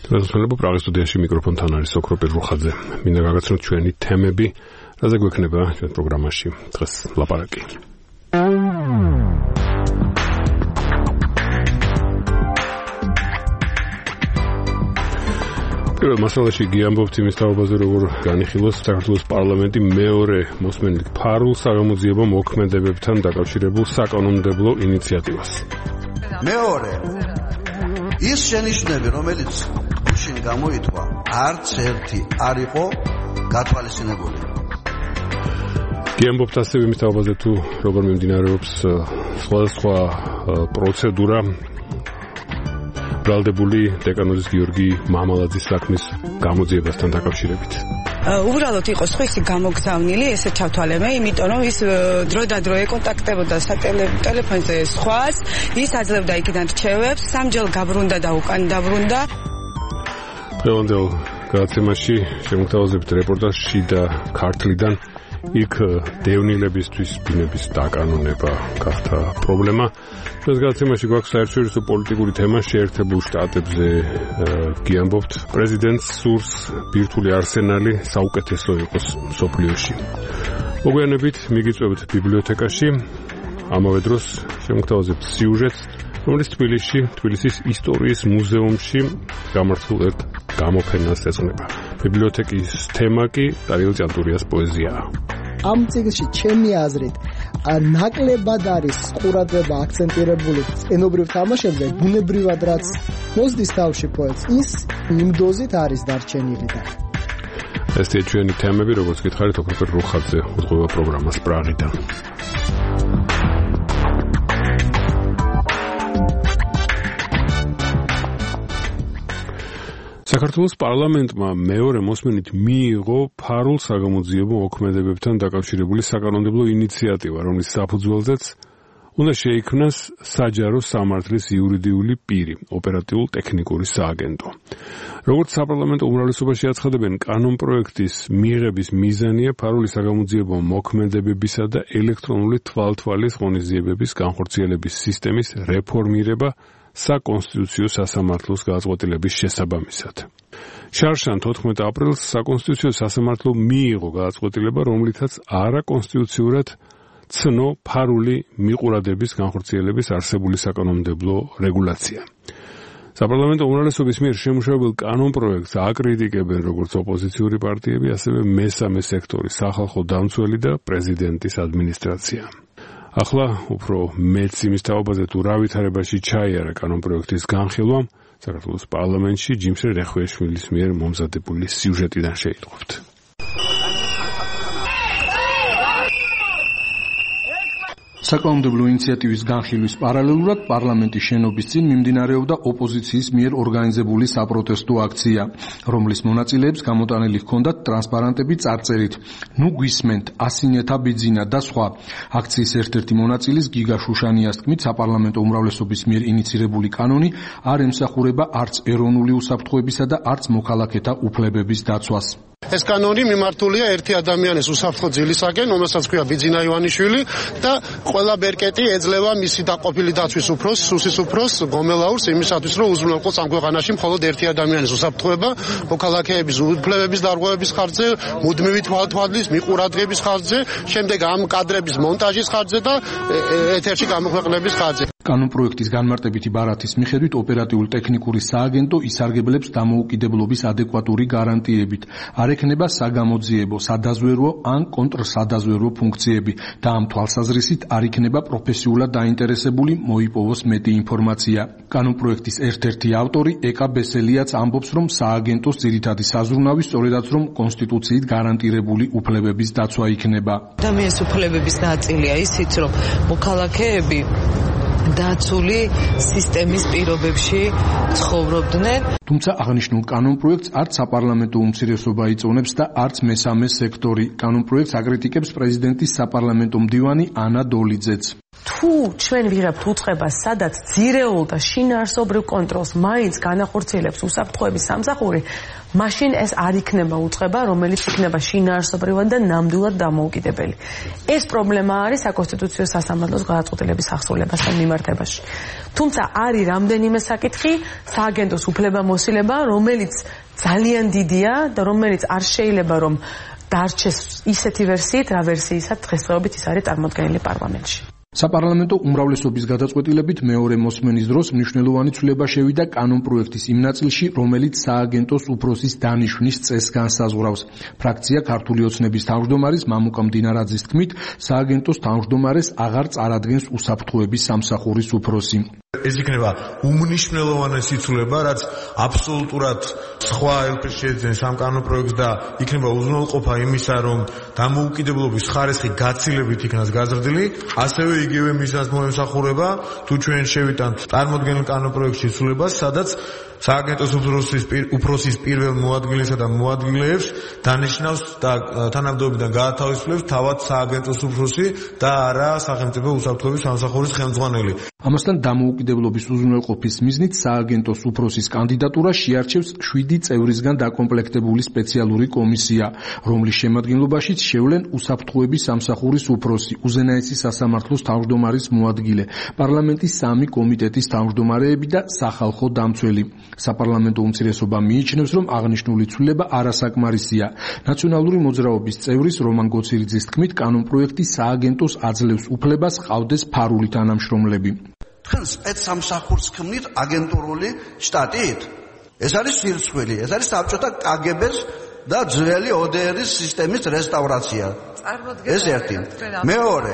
Დღესდღეობით პრაღის სტუდიაში მიკროფონთან არის ოქროპირ რუხაძე. მინდა გაგაცნოთ ჩვენი თემები, რაზე გვექნება ჩვენ პროგრამაში დღეს ლაპარაკი. პირველ მასალაში გიამბობთ იმის თაობაზე, როგორ განიხილოს საქართველოს პარლამენტი მეორე მოსმენილ ფარულ საგამოძიებო მოქმედებებთან დაკავშირებულ საკანონმდებლო ინიციატივას. მეორე ის შენიშვნები, რომელიც გუშინ გამოითქვა, არც ერთი არ იყო გათვალისწინებული. გიამბობთ ასევე იმის თაობაზე, თუ როგორ მიმდინარეობს სხვადასხვა პროცედურა ბრალდებული დეკანოზის გიორგი მამალაძის საქმის გამოძიებასთან დაკავშირებით. უბრალოდ იყო სხვისი გამოგზავნილი, ესე ჩავთვალე, იმიტომ რომ ის დროდადრო ეკონტაქტებოდა სატელეფონზე სხვას, ის აძლევდა იქიდან რჩევებს, სამჯერ გაბრუნდა და უკან დაბრუნდა. დღევანდელ გადაცემაში შემოგთავაზებთ რეპორტაჟში და ქართლიდან იქ დევნილებისთვის ბინების დაკანონება გახდა პრობლემა. დღეს გადაცემაში გვაქვს საერთაშორისო პოლიტიკური თემა შეერთებულ შტატებზე გიამბობთ. პრეზიდენტს სურს ბირთვული არსენალი საუკეთესო იყოს მსოფლიოში. მოგვიანებით მიგიწვევთ ბიბლიოთეკაში. ამავე დროს შემოგთავაზებთ სიუჟეტს, რომელიც თბილისის ისტორიის მუზეუმში გამართულ ერთ გამოფენას ეძღვნება. ბიბლიოთეკის თემა კი დარიელ ჭანტურიას პოეზიაა. ამ წიგნში ჩემი აზრით ნაკლებად არის ყურადღება აქცენტირებული ენობრივ თამაშებზე, ბუნებრივად რაც მოსდის თავში პოეტს, ის იმ დოზით არის დარჩენილი და ესეთი ჩვენი თემები, როგორც გითხარით, ოქროპირ რუხაძე უძღვება პროგრამას პრაღიდან. საქართველოს პარლამენტმა მეორე მოსმენით მიიღო ფარულ საგამოძიებო მოქმედებებთან დაკავშირებული საკანონმდებლო ინიციატივა, რომლის საფუძველზეც უნდა შეიქმნას საჯარო სამართლის იურიდიული პირი, ოპერატიულ-ტექნიკური სააგენტო. როგორც საპარლამენტო უმრავლესობაში აცხადებენ, კანონპროექტის მიღების მიზანია ფარული საგამოძიებო მოქმედებებისა და ელექტრონული თვალთვალის ღონისძიებების განხორციელების სისტემის რეფორმირება საკონსტიტუციო სასამართლოს გადაწყვეტილების შესაბამისად. შარშან 14 აპრილს საკონსტიტუციო სასამართლო მიიღო გადაწყვეტილება, რომლითაც არაკონსტიტუციურად ცნო ფარული მიყურადების განხორციელების არსებული საკანონმდებლო რეგულაცია. საპარლამენტო უმრავლესობის მიერ შემუშავებელ კანონპროექტს აკრიტიკებენ როგორც ოპოზიციური პარტიები, ასევე მესამე სექტორი, სახალხო დამცველი და პრეზიდენტის ადმინისტრაცია. ახლა უფრო მეც იმის თაობაზე, თუ რა ვითარებაში ჩაიარა კანონპროექტის განხილვამ, საქართველოს პარლამენტში ჯიმშე რეხვეშვილის მიერ მომზადებული სიუჟეტიდან შეიტყობთ. საკანონმდებლო ინიციატივის განხილვის პარალელურად პარლამენტის შენობის წინ მიმდინარეობდა ოპოზიციის მიერ ორგანიზებული საპროტესტო აქცია, რომლის მონაწილეებს გამოტანილი ჰქონდათ ტრანსპარანტები წარწერით „ნუ გვისმენთ, ასინეთა ბიძინა“ და სხვა. აქციის ერთ-ერთი მონაწილის გიგა შუშანიას თქმით, საპარლამენტო უმრავლესობის მიერ ინიცირებული კანონი არ ემსახურება არც ეროვნული უსაფრთხოებისა და არც მოქალაქეთა უფლებების დაცვას. ეს კანონი მიმართულია ერთი ადამიანის უსაფრთხო ძილისაკენ, რომელსაც ქვია ბიძინა ივანიშვილი და ყველა ბერკეტი ეძლევა მისი დაყოფილი დაცვის უფროს, სუსის უფროს, გომელაურს იმისათვის, რომ უზრუნველყოს ამ ქვეყანაში მხოლოდ ერთი ადამიანის უსაფრთხოება, მოქალაქეების უფლებების დარღვევების ხარჯზე, მუდმივი თვალთვალის მიყურადღების ხარჯზე, შემდეგ ამ კადრების მონტაჟის ხარჯზე და ეთერში გამოქვეყნების ხარჯზე. კანონპროექტის განმარტებითი ბარათის მიხედვით ოპერატიულ-ტექნიკური სააგენტო ისარგებლებს დამოუკიდებლობის ადეკვატური გარანტიებით. არ ექნება საგამოძიებო, სადაზვერვო ან კონტრსადაზვერვო ფუნქციები და ამ თვალსაზრისით არ იქნება პროფესიულად დაინტერესებული მოიპოვოს მეტი ინფორმაცია. კანონპროექტის ერთ-ერთი ავტორი ეკა ბესელიაც ამბობს, რომ სააგენტოს ძირითადი საზრუნავი სწორედაც რომ კონსტიტუციით გარანტირებული უფლებების დაცვა იქნება. ადამიანის უფლებების ნაწილია ისიც, რომ მოქალაქეები დაცული სისტემის პირობებში ცხოვრობდნენ. თუმცა აღნიშნულ კანონპროექტს არც საპარლამენტო უმცირესობა იწონებს და არც მესამე სექტორი. კანონპროექტს აკრიტიკებს პრეზიდენტის საპარლამენტო მდივანი ანა დოლიძეც. თუ ჩვენ ვიღებთ უწყებას, სადაც ძირეულ და შინაარსობრივ კონტროლს მაინც განახორციელებს უსაფრთხოების სამსახური, მაშინ ეს არ იქნება უწყება, რომელიც იქნება შინაარსობრივად და ნამდვილად დამოუკიდებელი. ეს პრობლემა არის საკონსტიტუციო სასამართლოს გადაწყვეტილების აღსრულებასთან მიმართებაში. თუმცა არის რამდენიმე საკითხი, სააგენტოს უფლებამოსილება, რომელიც ძალიან დიდია და რომელიც არ შეიძლება რომ დარჩეს ისეთი ვერსიით, რა ვერსიისად დღესდღეობით ის არის წარმოდგენილი პარლამენტში. საპარლამენტო უმრავლესობის გადაწყვეტილებით მეორე მოსმენის დროს მნიშვნელოვანი ცვლილება შევიდა კანონპროექტის იმ ნაწილში, რომელიც სააგენტოს უფროსის დანიშვნის წესს განსაზღვრავს. ფრაქცია ქართული ოცნების თავმჯდომარის მამუკა მდინარაძის თქმით, სააგენტოს თავმჯდომარეს აღარ წარადგენს უსაფრთხოების სამსახურის უფროსი. ეს იქნება უმნიშვნელოვანესი ცვლილება, რაც აბსოლუტურად სხვა ელფერს შეეძენს ამ კანონპროექტს და იქნება უზრუნველყოფა იმისა, რომ დამოუკიდებლობის ხარისხი გაცილებით იქნას გაზრდილი, ასევე იგივე მიზანს მოემსახურება, თუ ჩვენ შევიტანთ წარმოდგენილ კანონპროექტში ცვლილებას, სადაც სააგენტოს უფროსის პირველ მოადგილესა და მოადგილეებს დანიშნავს და თანამდებობიდან გაათავისუფლებს თავად სააგენტოს უფროსი და არა სახელმწიფო უსაფრთხოების სამსახურის ხელმძღვანელი. ამასთან დამოუკიდებლობის უზრუნველყოფის მიზნით სააგენტოს უფროსის კანდიდატურას შეარჩევს 7 წევრისგან დაკომპლექტებული სპეციალური კომისია, რომლის შემადგენლობაშიც შევლენ უსაფრთხოების სამსახურის უფროსი, უზენაესი სასამართლოს თავმჯდომარის მოადგილე, პარლამენტის 3 კომიტეტის თავმჯდომარეები და სახალხო დამცველი. საპარლამენტო უმცირესობა მიიჩნევს, რომ აღნიშნული ცვლილება არასაკმარისია. ნაციონალური მოძრაობის წევრის რომან გოცირიძის თქმით, კანონპროექტი სააგენტოს აძლევს უფლებას ყავდეს ფარული თანამშრომლები. თქვენ სპეცსამსახურს ქმნით აგენტურული შტატით? ეს არის სირცხვილი, ეს არის საბჭოთა კგბ-ს და ძველი ODR-ის სისტემის რესტავრაცია. ეს ერთი. მეორე,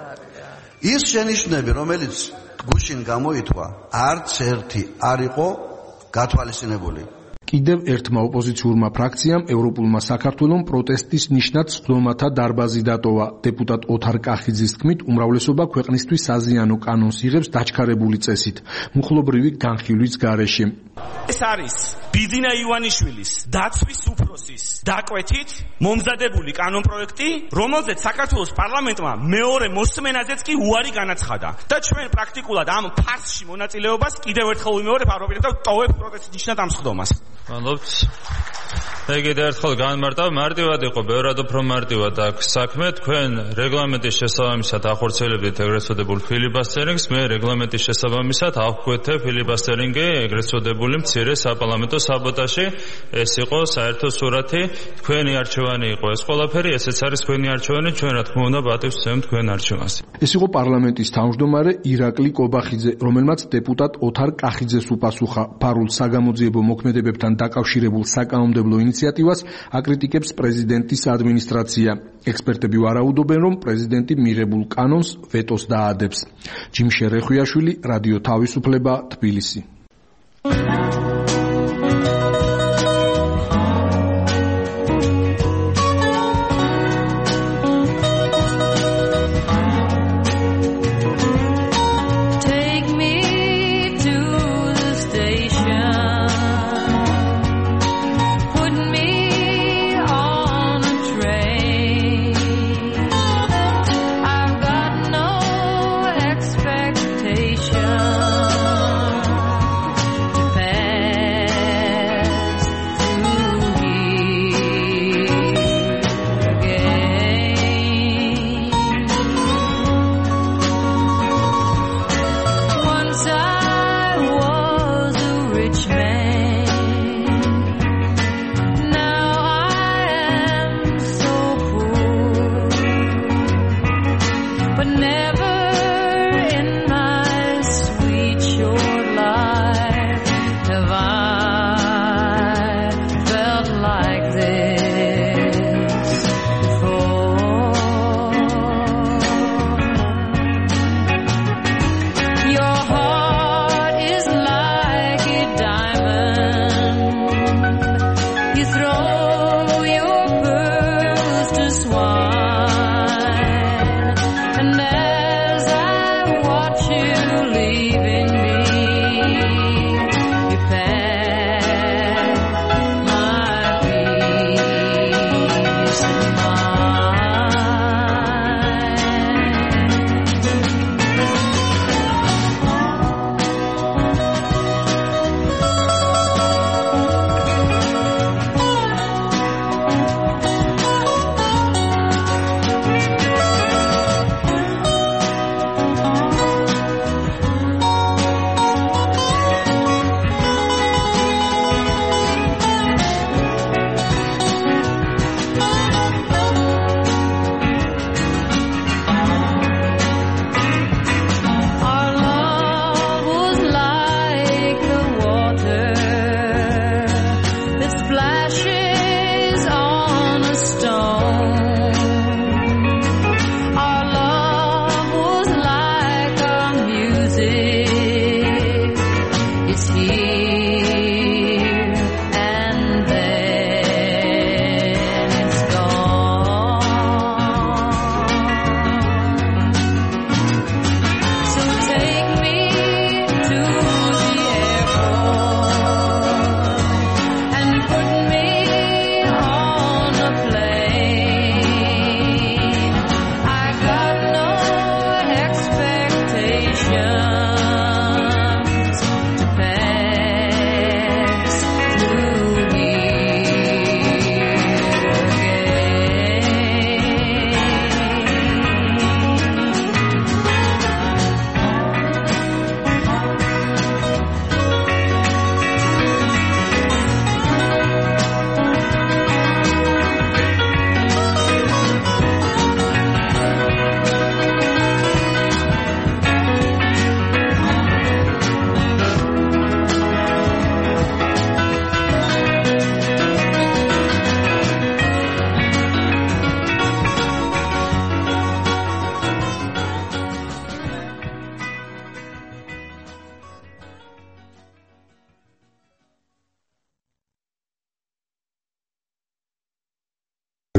ის შენიშვნები, რომელიც გუშინ გამოითქვა, არც ერთი არ იყო გათვალისწინებული. კიდევ ერთმა ოპოზიციურმა ფრაქციამ ევროპულმა საქართველომ პროტესტის ნიშნად სხდომათა დარბაზი დატოვა. დეპუტატ ოთარ კახიძის თქმით, უმრავლესობა ქვეყნისთვის საზიანო კანონს იღებს დაჩქარებული წესით, მუხლობრივი განხილვის გარეშე. ეს არის ბიძინა ივანიშვილის დაცვის უფროსის დაკვეთით მომზადებული კანონპროექტი, რომელზეც საქართველოს პარლამენტმა მეორე მოსმენაზეც კი უარი განაცხადა. და ჩვენ პრაქტიკულად ამ ფარსში მონაწილეობას კიდევ ერთხელ ვიმეორებ და ვტოვებ პროტესტის ნიშნად ამ სხდომას. მადლობთ. მე კიდევ ერთხელ განმარტავ, მარტივად იყო, ბევრად უფრო მარტივად აქვს საქმე. თქვენ რეგლამენტის შესაბამისად ახორციელებდით ეგრეთ წოდებულ ფილიბასტერინგს, მე რეგლამენტის შესაბამისად ავკვეთე ფილიბასტერინგი ეგრეთ წოდებული მცირე საპარლამენტო საბოტაჟი. ეს იყო საერთო სურათი, თქვენი არჩევანი იყო ეს ყველაფერი, ესეც არის თქვენი არჩევანი, ჩვენ რა თქმა უნდა პატივს ვცემთ თქვენ არჩევანს. ეს იყო პარლამენტის თავმჯდომარე ირაკლი კობახიძე, რომელმაც დეპუტატ ოთარ კახიძეს უპასუხა. ფარულ საგამოძიებო მოქმედებებთან დაკავშირებულ საკანონმდებლო ინიციატივას აკრიტიკებს პრეზიდენტის ადმინისტრაცია. ექსპერტები ვარაუდობენ, რომ პრეზიდენტი მიღებულ კანონს ვეტოს დაადებს. ჯიმშე რეხვიაშვილი, რადიო თავისუფლება, თბილისი.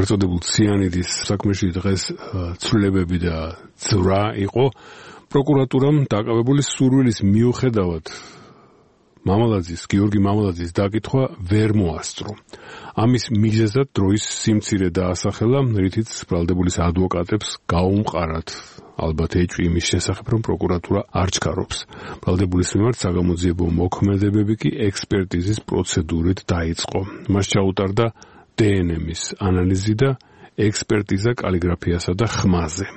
ეგრეთ წოდებულ ციანიდის საქმეში დღეს ცვლილებები და ძვრა იყო. პროკურატურამ დაკავებული სურვილის მიუხედავად გიორგი მამალაძის დაკითხვა ვერ მოასწრო. ამის მიზეზად დროის სიმცირე დაასახელა, რითიც ბრალდებულის ადვოკატებს გაუმყარათ ალბათ ეჭვი იმის შესახებ, რომ პროკურატურა არ ჩქარობს. ბრალდებულის მიმართ საგამოძიებო მოქმედებები კი ექსპერტიზის პროცედურით დაიწყო. მას ჩაუტარდა დნმ-ის ანალიზი და ექსპერტიზა კალიგრაფიასა და ხმაზე.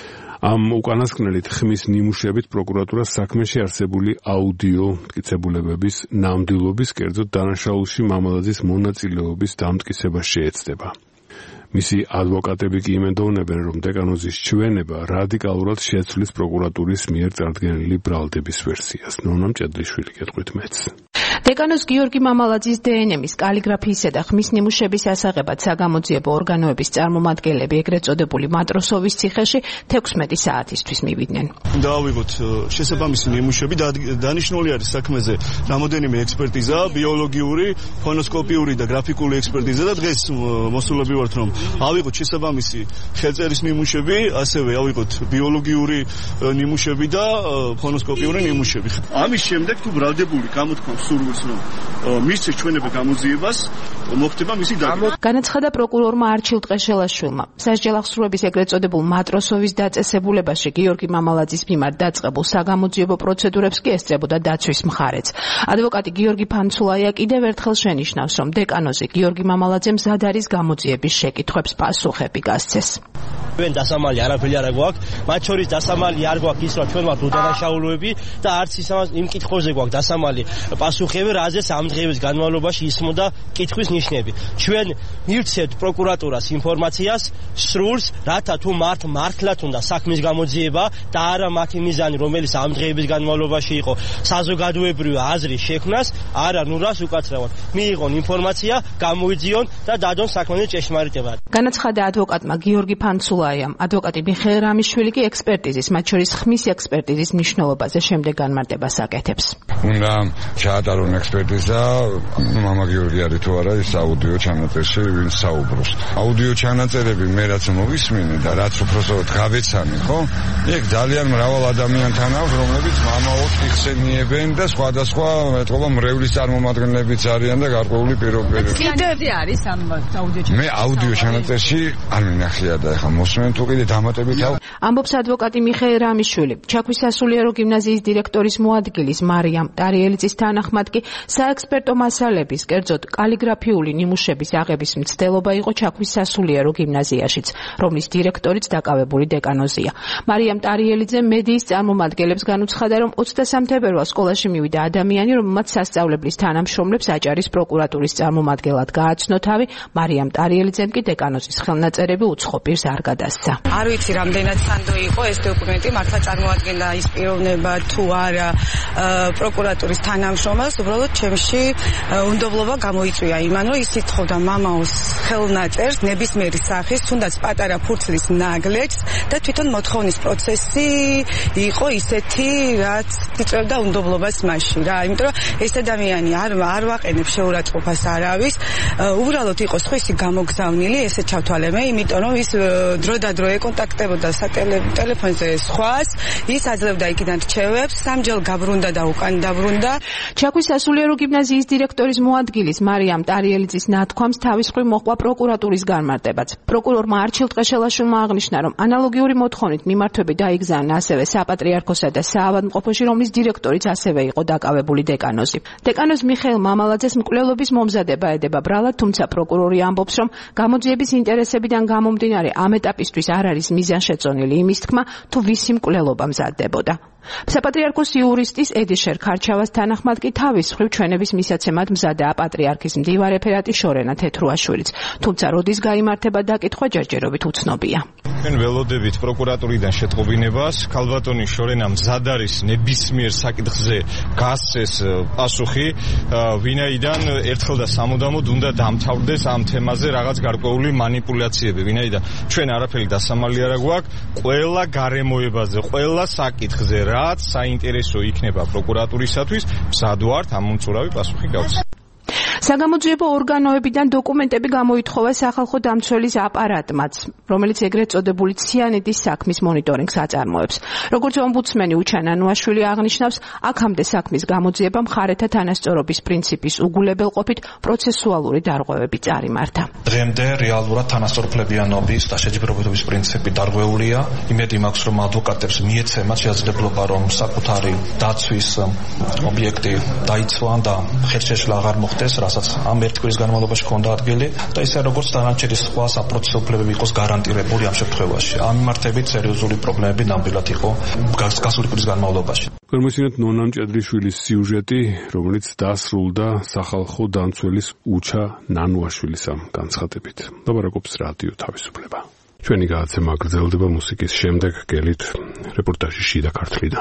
ამ უკანასკნელით ხმის ნიმუშებით პროკურატურა საქმეში არსებული აუდიო მტკიცებულებების ნამდვილობის, კერძოდ დანაშაულში მამალაძის მონაწილეობის დამტკიცება შეეცდება. მისი ადვოკატები კი იმედოვნებენ, რომ დეკანოზის ჩვენება რადიკალურად შეცვლის პროკურატურის მიერ წარდგენილი ბრალდების ვერსიას. ნონა მჭედლიშვილი, გეტყვით მეც. დეკანოზ გიორგი მამალაძის დნმ-ის კალიგრაფიისა და ხმის ნიმუშების ასაღებად საგამოძიებო ორგანოების წარმომადგენლები ეგრეთ წოდებული მატროსოვის ციხეში 16 საათისთვის მივიდნენ. დავიღოთ შესაბამისი ნიმუშები და დანიშნული არის საქმეზე რამოდენიმე ექსპერტიზა, ბიოლოგიური, ფონოსკოპიური და გრაფიკული ექსპერტიზა და დღეს მოსულები ვართ, რომ ავიღოთ შესაბამისი ხელწერის ნიმუშები, ასევე ავიღოთ ბიოლოგიური ნიმუშები და ფონოსკოპიური ნიმუშები. ამის შემდეგ თუ ბრალდებული გამოთქვამს სურვილს, რომ მისცეს ჩვენება გამოძიებას, მოხდება მისი დაკითხვა. განაცხადა პროკურორმა არჩილ ტყეშელაშვილმა. სასჯელ აღსრულების ეგრეთ წოდებულ მატროსოვის დაწესებულებაში გიორგი მამალაძის მიმართ დაწყებულ საგამოძიებო პროცედურებს კი ესწრებოდა დაცვის მხარეც. ადვოკატი გიორგი ფანცულაია კიდევ ერთხელ შენიშნავს, რომ დეკანოზე გიორგი მამალაძემ მზად არის გამოძიების შეკითხვებს პასუხები გასცეს. ჩვენ დასამალი არაფერი არ გვაქვს, მათ შორის დასამალი არ გვაქვს ის, რომ ჩვენ ვართ უდანაშაულოები და არც იმ კითხვებზე გვაქვს დასამალი პასუხები, რაზეც ამ დღეების განმავლობაში ისმოდა კითხვის ნიშნები. ჩვენ მივცეთ პროკურატურას ინფორმაციას სრულს, რათა თუ მართლაც უნდა საქმის გამოძიება და არა მათი მიზანი, რომელიც ამ დღეების განმავლობაში იყო საზოგადოებრივი აზრის შექმნას, არა ნურას უკაცრავად. მიიღონ ინფორმაცია, გამოიძიონ და დადონ საქმეზე ჭეშმარიტება. განაცხადა ადვოკატმა გიორგი ფანცულაიამ. ადვოკატი მიხეილ რამიშვილი კი ექსპერტიზის, მათ შორის ხმის ექსპერტიზის მნიშვნელობაზე შემდეგ განმარტებას აკეთებს. უნდა ჩაატარონ ექსპერტიზა, მამა გიორგი არის თუ არა ის აუდიო ჩანაწერში ვინ საუბრობს. აუდიო ჩანაწერები მე რაც მოვისმინე და რაც უბრალოდ გავეცანი, ხო? იქ ძალიან მრავალ ადამიანთან აქვს, რომლებიც მამაოს იხსენიებენ და სხვადასხვა მეტყობა მრევლის წარმომადგენლებიც არიან და გარკვეული პირობები. კიდევ არის ამ აუდიო ჩანაწერში. მე აუდიო ჩანაწერში არ მინახია და ეხლა მოსმენ თუ კიდე დამატებით ამბობს ადვოკატი მიხეილ რამიშვილი. ჩაქვის სასულიერო გიმნაზიის დირექტორის მოადგილის მარიამ ტარიელიძის თანახმად კი საექსპერტო მასალების, კერძოდ კალიგრაფიული ნიმუშების აღების მცდელობა იყო ჩაქვის სასულიერო გიმნაზიაშიც, რომლის დირექტორიც დაკავებული დეკანოზია. მარიამ ტარიელიძე მედიის წარმომადგენლებს განუცხადა, რომ 23 თებერვალს სკოლაში მივიდა ადამიანი, რომელმაც სასწავლებლის თანამშრომლებს აჭარის პროკურატურის წარმომადგენლად გააცნო თავი. მარიამ ტარიელიძემ კი დეკანოზის ხელნაწერები უცხო პირს არ გადასცა. არ ვიცი რამდენად სანდო იყო ეს დოკუმენტი, მართლა წარმოადგენდა ის პიროვნება თუ არა პროკურატურის თანამშრომელს, უბრალოდ ჩემში უნდობლობა გამოიწვია იმან, რომ ის ითხოვდა მამაოს ხელნაწერს ნებისმიერი სახის, თუნდაც პატარა ფურცლის ნაგლეჯს და თვითონ მოთხოვნის პროცესი იყო ისეთი, რაც იწევდა უნდობლობას მასში რა, იმიტომ რომ ეს ადამიანი არ ვაყენებს შეურაცხყოფას არავის, უბრალოდ იყო სხვისი გამოგზავნილი, ესე ჩავთვალე მე, იმიტომ რომ ის დროდადრო ეკონტაქტებოდა ტელეფონზე სხვას, ის აძლევდა იქიდან რჩევებს, სამჯერ გაბრუნდა და უკან დაბრუნდა. ჩაქვის სასულიერო გიმნაზიის დირექტორის მოადგილის მარიამ ტარიელიძის ნათქვამს თავისხრივ მოჰყვა პროკურატურის განმარტებაც. პროკურორმა არჩილ ტყეშელაშვილმა აღნიშნა, რომ ანალოგიური მოთხოვნით მიმართვები დაიგზავნა ასევე საპატრიარქოსა და საავადმყოფოში, რომლის დირექტორიც ასევე იყო დაკავებული დეკანოზი. დეკანოზ მიხეილ მამალაძეს მკვლელობის მომზადება ედება ბრალად, თუმცა პროკურორი ამბობს, რომ გამოძიების ინტერესებიდან გამომდინარე ამ ეტაპისთვის არ არის მიზანშეწონილი იმის თქმა, თუ ვისი მკვლელობა მზადდებოდა. საპატრიარქოს იურისტის ედიშერ ქარჩავას თანახმად კი თავის მხრივ ჩვენების მისაცემად მზადაა პატრიარქის მდივარ რეფერატი შორენა თეთრუაშვილიც, თუმცა როდის გაიმართება დაკითხვა ჯერჯერობით უცნობია. ჩვენ ველოდებით პროკურატურიდან შეტყობინებას, ქალბატონი შორენა მზად არის ნებისმიერ საკითხზე გასცეს პასუხი, ვინაიდან ერთხელ და სამუდამოდ უნდა დამთავრდეს ამ თემაზე რაღაც გარკვეული манипуляციები, ვინაიდან ჩვენ არაფერი დასამალი არ გვაქვს, ყველა გარემოებაზე, ყველა საკითხზე რაც საინტერესო იქნება პროკურატურისათვის, მზად ვართ ამ მომწურავი პასუხი გავცეთ. საგამოძიებო ორგანოებიდან დოკუმენტები გამოითხოვა სახალხო დამცველის აპარატმაც, რომელიც ეგრეთ წოდებული ციანიდის საქმის მონიტორინგს აწარმოებს. როგორც ომბუდსმენი უჩა ნანუაშვილი აღნიშნავს, აქამდე საქმის გამოძიება მხარეთა თანასწორობის პრინციპის უგულებელყოფით პროცესუალური დარღვევები წარიმართა. დღემდე რეალურად თანასწორფლებიანობის და შეჯიბრებების პრინციპი დარღვეულია. იმედი მაქვს, რომ ადვოკატებს მიეცემათ შესაძლებლობა, რომ საკუთარი დაცვის ობიექტი დაიცვან და ხელშეშლა აღარ მოხდეს, რასაც ამ ერთი კვირის განმავლობაში ჰქონდა ადგილი და ისე როგორც დანარჩენი სხვა საპროცესო უფლებები იყოს გარანტირებული ამ შემთხვევაში. ამ მიმართებით სერიოზული პრობლემები ნამდვილად იყო გასული კვირის განმავლობაში. Permisinet Nona Mჭედრიშვილის სიუჟეტი, რომელიც დასრულდა სახალხო დამცველის უჩა ნანუაშვილის ამ განცხადებით. ლაპარაკობს რადიო თავისუფლება. ჩვენი გადაცემა გრძელდება მუსიკის შემდეგ გელით რეპორტაჟი შიდა ქართლიდან.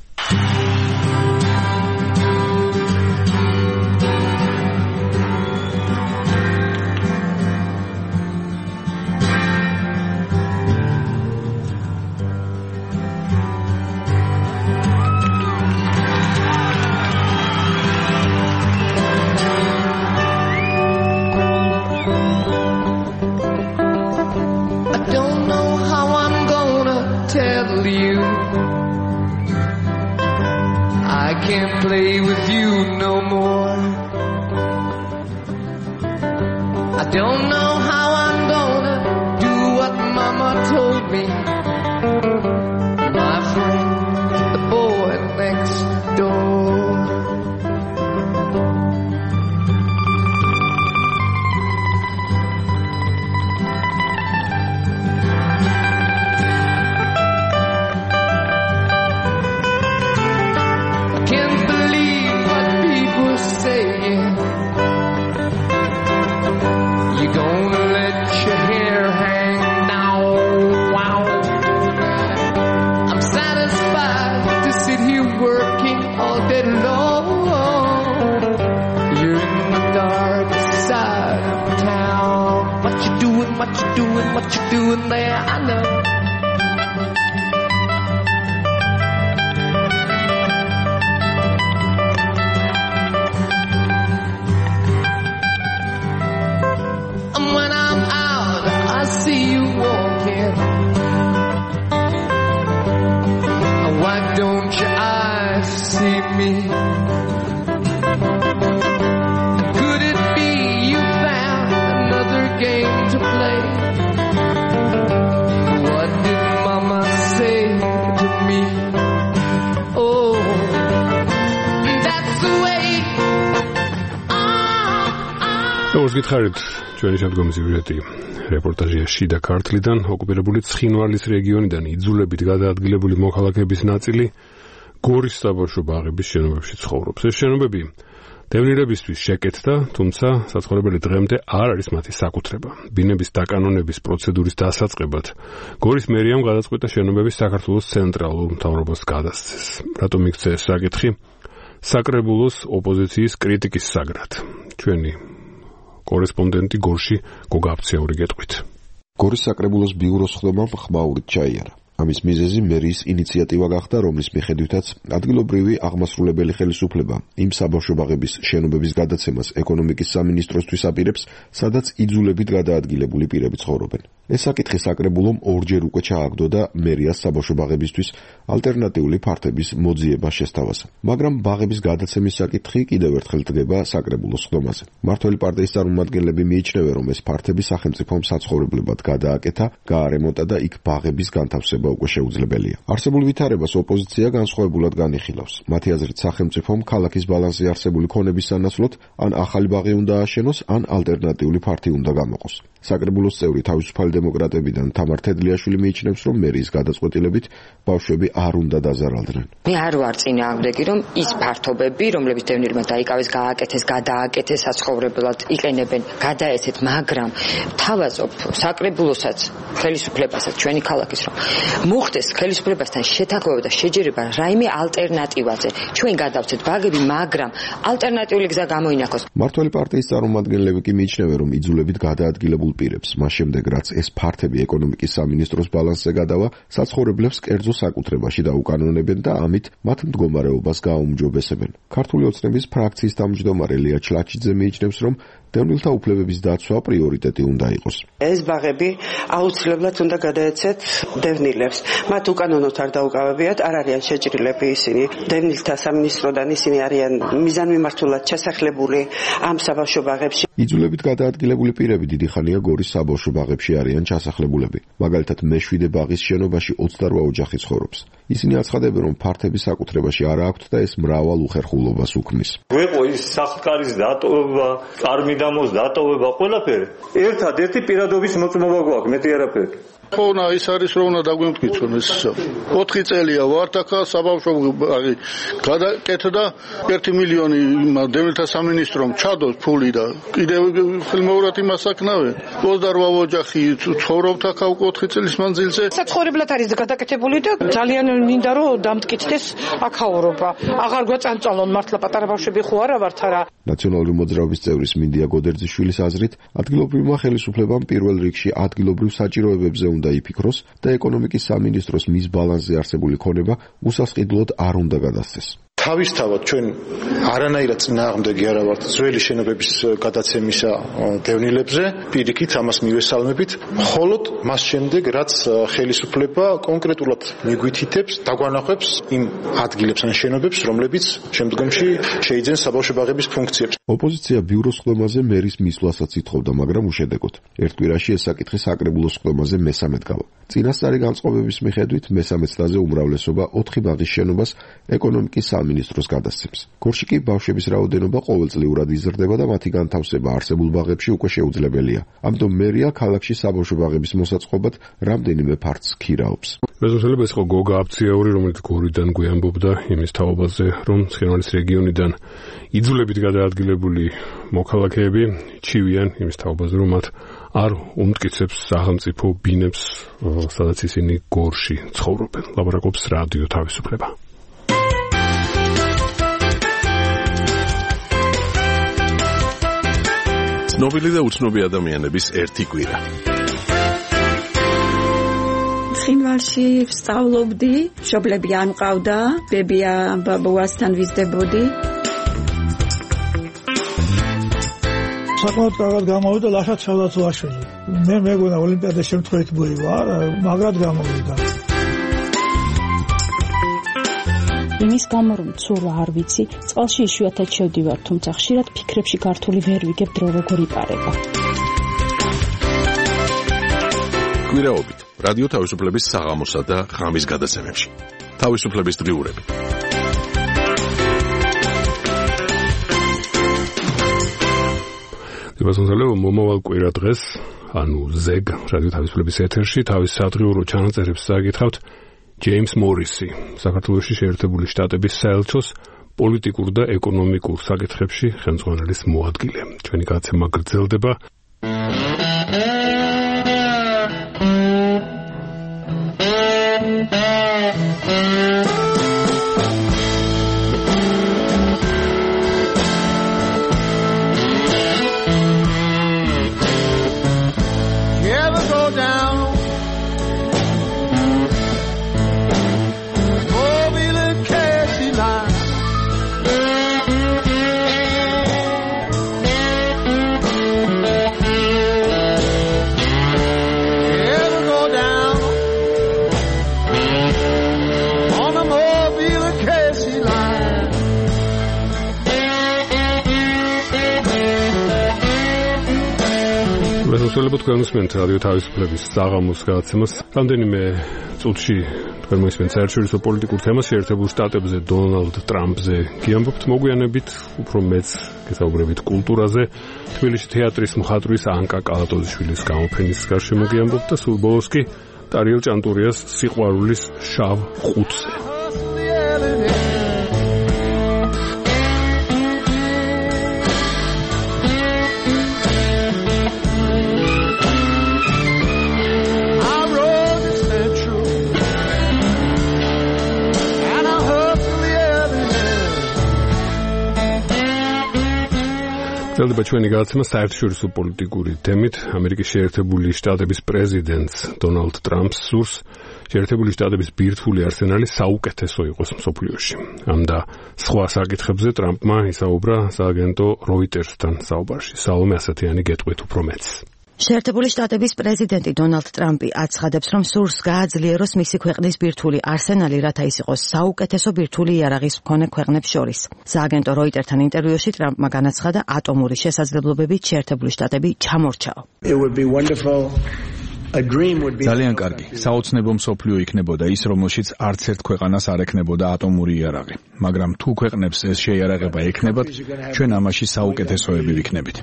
Play with you no more. I don't know how I'm gonna do what Mama told me. My friend, the boy next door. What you doing there, I know. And when I'm out, I see you walking. Why don't your eyes see me? Could it be you found another game to play? როგორც გითხარით, ჩვენი შემდგომი სიუჟეტი რეპორტაჟია შიდა ქართლიდან, ოკუპირებული ცხინვალის რეგიონიდან იძულებით გადაადგილებული მოქალაქეების ნაწილი გორის საბავშვო ბაღების შენობებში ცხოვრობს. ეს შენობები დევნილებისთვის შეკეთდა, თუმცა საცხოვრებელი დღემდე არ არის მათი საკუთრება. ბინების დაკანონების პროცედურის დასაწყებად გორის მერიამ გადაწყვიტა შენობების საქართველოს ცენტრალურ მთავრობას გადასცეს. რატომ იქცა ეს საკითხი? საკრებულოს ოპოზიციის კრიტიკის საგრად. ჩვენი კორესპონდენტი გორში გოგა აფციური გეტყვით. გორის საკრებულოს ბიუროს ხდომამ ხმაურით ჩაიარა. ამის მიზეზი მერიის ინიციატივა გახდა, რომლის მიხედვითაც ადგილობრივი აღმასრულებელი ხელისუფლება იმ საბავშვო ბაღების შენობების გადაცემას ეკონომიკის სამინისტროსთვის აპირებს, სადაც იძულებით გადაადგილებული პირები ცხოვრობენ. ეს საკითხი საკრებულომ ორჯერ უკვე ჩააგდო და მერიას საბავშვო ბაღებისთვის ალტერნატიული ფართების მოძიება შესთავაზა. მაგრამ ბაღების გადაცემის საკითხი კიდევ ერთხელ დგება საკრებულოს ხდომაზე. მმართველი პარტიის წარმომადგენლები მიიჩნევენ, რომ ეს ფართები სახელმწიფომ საცხოვრებლებად გადააკეთა, გაარემონტა და იქ ბაღების განთავსება უკვე შეუძლებელია. არსებულ ვითარებას ოპოზიცია განსხვავებულად განიხილავს. მათი აზრით სახელმწიფომ ქალაქის ბალანსზე არსებული ქონების სანაცვლოდ ან ახალი ბაღი უნდა აშენოს, ან ალტერნატიული ფართი უნდა გამოყოს. საკრებულოს წევრი თავისუფალი დემოკრატებიდან თამარ თედლიაშვილი მიიჩნევს, რომ მერიის გადაწყვეტილებით ბავშვები არ უნდა დაზარალდნენ. მე არ ვარ წინააღმდეგი, რომ ის ფართობები, რომლებიც დევნილმა დაიკავეს, გააკეთეს, გადააკეთეს საცხოვრებლად იყენებენ, გადაეცეთ, მაგრამ თავაზობ საკრებულოსაც, ხელისუფლებასაც, ჩვენი ქალაქის რომ მოხდეს ხელისუფლებასთან შეთანხმება და შეჯერება რაიმე ალტერნატივაზე. ჩვენ გადავცეთ ბაგები, მაგრამ ალტერნატიული გზა გამოინახოს. მმართველი პარტიის წარმომადგენლები კი მიიჩნევენ, რომ იძულებით გადაადგილებულ პირებს, მას შემდეგ რაც ეს ეს ფართები ეკონომიკის სამინისტროს ბალანსზე გადავა, საცხოვრებლებს კერძო საკუთრებაში დაუკანონებენ და ამით მათ მდგომარეობას გააუმჯობესებენ. ქართული ოცნების ფრაქციის თავმჯდომარე ლია ჩლაჩიძე მიიჩნევს, რომ დევნილთა უფლებების დაცვა პრიორიტეტი უნდა იყოს. ეს ბაღები აუცილებლად უნდა გადაეცეთ დევნილებს. მათ უკანონოდ არ დაუკავებიათ, არ არიან შეჭრილები ისინი. დევნილთა სამინისტროდან ისინი არიან მიზანმიმართულად ჩასახლებული ამ საბავშვო ბაღებში. იძულებით გადაადგილებული პირები დიდი ხანია გორის საბავშვო ბაღებში არიან ჩასახლებულები. მაგალითად, მე-7 ბაღის შენობაში 28 ოჯახი ცხოვრობს. ისინი აცხადებენ, რომ ფართების საკუთრებაში არ აქვთ და ეს მრავალ უხერხულობას უქმნის. გვეყო ის სახლკარის დატოვება, წარმიდამოს დატოვება, ყველაფერი. ერთადერთი პირადობის მოწმობა გვაქვს, მეტი არაფერი. ხონა ის არის რომ უნდა დაგვიმტკიცონ ეს 4 წელია ვართ ახლა საბავშვო ბაღი გადაკეთდა 1 მილიონი დევნილთა სამინისტრომ ჩადოს ფული და კიდევ ხელმეორად იმას აკნავენ 28 ოჯახი ცხოვრობთ ახლა 4 წლის მანძილზე საცხოვრებლად არის გადაკეთებული და ძალიან მინდა რომ დამტკიცდეს აქაურობა აღარ გვაწანწალონ მართლა პატარა ბავშვები ხო არა ვართ არა ნაციონალური მოძრაობის წევრის მინდია გოდერძიშვილის აზრით ადგილობრივმა ხელისუფლებამ პირველ რიგში ადგილობრივ საჭიროებებზე უნდა იფიქროს და ეკონომიკის სამინისტროს მის ბალანსზე არსებული ქონება უსასყიდლოდ არ უნდა გადასცეს. თავისთავად ჩვენ არანაირად წინააღმდეგი არა ვართ ძველი შენობების გადაცემისა დევნილებზე, პირიქით ამას მივესალმებით, მხოლოდ მას შემდეგ რაც ხელისუფლება კონკრეტულად მიგვითითებს, დაგვანახებს იმ ადგილებს ან შენობებს, რომლებიც შემდგომში შეიძენს საბავშვო ბაღების ფუნქციებს. ოპოზიცია ბიუროს ხდომაზე მერის მისვლასაც ითხოვდა, მაგრამ უშედეგოდ. ერთ კვირაში ეს საკითხი საკრებულოს ხდომაზე მესამედ გავა. წინასწარი განწყობების მიხედვით მესამე წლაზე უმრავლესობა 4 ბაღის შენობას ეკონომიკის სამინისტროს გადასცემს. გორში კი ბავშვების რაოდენობა ყოველწლიურად იზრდება და მათი განთავსება არსებულ ბაღებში უკვე შეუძლებელია. ამიტომ მერია ქალაქში საბავშვო ბაღების მოსაწყობად რამდენიმე ფართს ქირაობს. მეზობელებს ეს ხო გოგა აფციაური, რომელიც გორიდან გვიამბობდა იმის თაობაზე, რომ ცხინვალის რეგიონიდან იძულებით გადაადგილებული მოქალაქეები ჩივიან იმის თაობაზე, რომ მათ არ უმტკიცებს სახელმწიფო ბინებს, სადაც ისინი გორში ცხოვრობენ. ლაპარაკობს რადიო თავისუფლება. ცნობილი და უცნობი ადამიანების ერთი კვირა. ცხინვალში ვსწავლობდი, მშობლები არ მყავდა, ბებია ბაბუასთან ვიზრდებოდი. საკმაოდ კარგად გამოვიდა ლაშა ჩალათოაშვილი. მე მეგონა ოლიმპიადის შემთხვევით ვარ, მაგრად გამოვიდა. იმის გამო რომ ცურვა არ ვიცი, წყალში იშვიათად შევდივარ, თუმცა ხშირად ფიქრებში გართული ვერ ვიგებ დრო როგორ იპარება. კვირაობით რადიო თავისუფლების საღამოსა და ღამის გადაცემებში. თავისუფლების დღიურები. დიასონსალე მომავალ კვირა დღეს, ანუ ზეგ რადიო თავისუფლების ეთერში თავის სადღიურო ჩანაწერებს წაგითხავთ ჯეიმს მორისი, საქართველოში შეერთებული შტატების საელჩოს პოლიტიკურ და ეკონომიკურ საკითხებში ხელმძღვანელის მოადგილე. ჩვენი გადაცემა გრძელდება. მოგესალმებით თქვენს რადიო თავისუფლების საღამოს გადაცემას. რამდენიმე წუთში თქვენ მოისმენთ საერთაშორისო პოლიტიკურ თემას შეერთებულ შტატებზე დონალდ ტრამპზე გიამბობთ, მოგვიანებით უფრო მეც გესაუბრებით კულტურაზე. თბილისში თეატრის მხატვრის ანკა კალატოზიშვილის გამოფენის გარშემო გიამბობთ და სულ ბოლოს კი ტარიელ ჭანტურიას სიყვარულის შავ ყუთზე. გრძელდება ჩვენი გადაცემა საერთაშორისო პოლიტიკური თემით. ამერიკის შეერთებული შტატების პრეზიდენტს დონალდ ტრამპს სურს შეერთებული შტატების ბირთვული არსენალი საუკეთესო იყოს მსოფლიოში. ამ და სხვა საკითხებზე ტრამპმა ისაუბრა სააგენტო Reuters-თან საუბარში. საალომე ასათიანი გეტყვით უფრო მეც. შეერთებული შტატების პრეზიდენტი დონალდ ტრამპი აცხადებს, რომ სურს გააძლიეროს მისი ქვეყნის ბირთვული არსენალი, რათა ის იყოს საუკეთესო ბირთვული იარაღის მქონე ქვეყნებს შორის. სააგენტო Reuters-თან ინტერვიუში ტრამპმა განაცხადა, ატომური შესაძლებლობებით შეერთებული შტატები ჩამორჩაო. ძალიან კარგი. საოცნებო მსოფლიო იქნებოდა ის, რომელშიც არც ერთ ქვეყანას არ ექნებოდა ატომური იარაღი. მაგრამ თუ ქვეყნებს ეს შეიარაღება ექნებათ, ჩვენ ამაში საუკეთესოები ვიქნებით.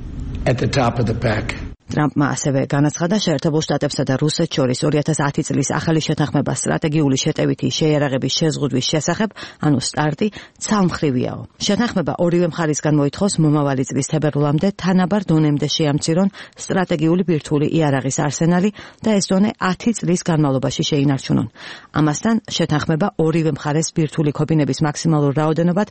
ტრამპმა ასევე განაცხადა, შეერთებულ შტატებსა და რუსეთს შორის 2010 წლის ახალი შეთანხმება სტრატეგიული შეტევითი შეიარაღების შეზღუდვის შესახებ, ანუ სტარტი, ცალმხრივიაო. შეთანხმება ორივე მხარისგან მოითხოვს მომავალი წლის თებერვლამდე თანაბარ დონემდე შეამცირონ სტრატეგიული ბირთვული იარაღის არსენალი და ეს დონე 10 წლის განმავლობაში შეინარჩუნონ. ამასთან შეთანხმება ორივე მხარეს ბირთვული ქობინების მაქსიმალურ რაოდენობად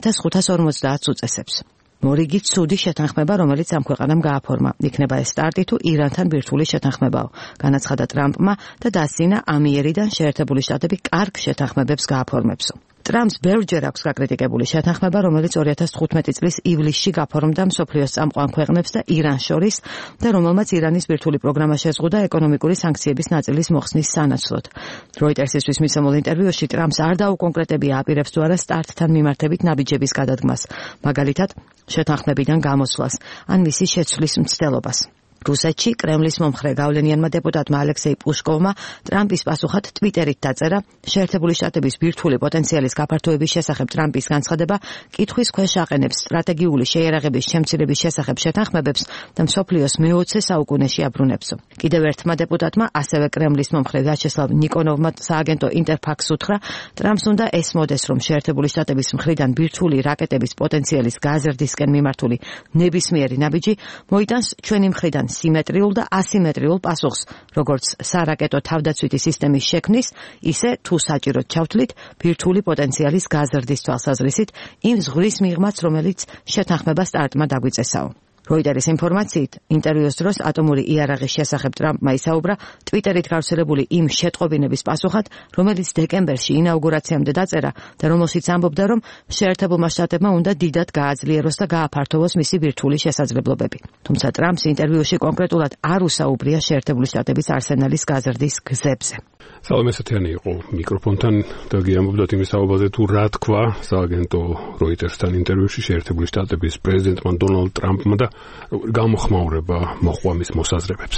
1550 უწესებს. მორიგით ცუდი შეთანხმება, რომელიც ამ ქვეყანამ გააფორმა. იქნება ეს სტარტი თუ ირანთან ბირთვული შეთანხმებაო. განაცხადა ტრამპმა და დასცინა ამიერიდან შეერთებული შტატები კარგ შეთანხმებებს გააფორმებსო. ტრამპს ბევრჯერ აქვს გაკრიტიკებული შეთანხმება, რომელიც 2015 წლის ივლისში გაფორმდა მსოფლიოს წამყვან ქვეყნებს და ირანს შორის და რომელმაც ირანის ბირთვული პროგრამა შეზღუდა ეკონომიკური სანქციების ნაწილის მოხსნის სანაცვლოდ. Reuters-ისთვის მისცემულ ინტერვიუში ტრამპს არ დაუკონკრეტებია აპირებს თუ არა სტარტთან მიმართებით ნაბიჯების გადადგმას, მაგალითად შეთანხმებიდან გამოსვლას ან მისი შეცვლის მცდელობას. რუსეთში კრემლის მომხრე გავლენიანმა დეპუტატმა ალექსეი პუშკოვმა ტრამპის პასუხად ტვიტერით დაწერა, შეერთებული შტატების ბირთვული პოტენციალის გაფართოების შესახებ ტრამპის განცხადება კითხვის ქვეშ აყენებს სტრატეგიული შეიარაღების შემცირების შესახებ შეთანხმებებს და მსოფლიოს მე-20 საუკუნეში აბრუნებსო. კიდევ ერთმა დეპუტატმა, ასევე კრემლის მომხრე ვიაჩესლავ ნიკონოვმა სააგენტო ინტერფაქს უთხრა, ტრამპს უნდა ესმოდეს, რომ შეერთებული შტატების მხრიდან ბირთვული რაკეტების პოტენციალის გაზრდისკენ მიმართული ნებისმიერი ნაბიჯი მოიტანს ჩვენი მხრიდან სიმეტრიულ და ასიმეტრიულ პასუხს, როგორც სარაკეტო თავდაცვითი სისტემის შექმნის, ისე თუ საჭიროდ ჩავთვლით ბირთვული პოტენციალის გაზრდის თვალსაზრისით იმ ზღვრის მიღმაც, რომელიც შეთანხმება სტარტმა დაგვიწესაო. Reuters ინფორმაციით, ინტერვიუს დროს ატომური იარაღის შესახებ ტრამპმა ისაუბრა ტვიტერით გავრცელებული იმ შეტყობინების პასუხად, რომელიც დეკემბერში ინაუგურაციამდე დაწერა და რომელშიც ამბობდა, რომ შეერთებულმა შტატებმა უნდა დიდად გააძლიეროს და გააფართოვოს მისი ბირთვული შესაძლებლობები. თუმცა ტრამპს ინტერვიუში კონკრეტულად არ უსაუბრია შეერთებული შტატების არსენალის გაზრდის გზებზე. საალომე ასათიანი იყო მიკროფონთან და გიამბობდათ იმის საუბარზე თუ რა თქვა სააგენტო Reuters-თან ინტერვიუში შეერთებული შტატების პრეზიდენტმა დონალდ ტრამპმა და გამოხმაურება მოყვა მის მოსაზრებებს.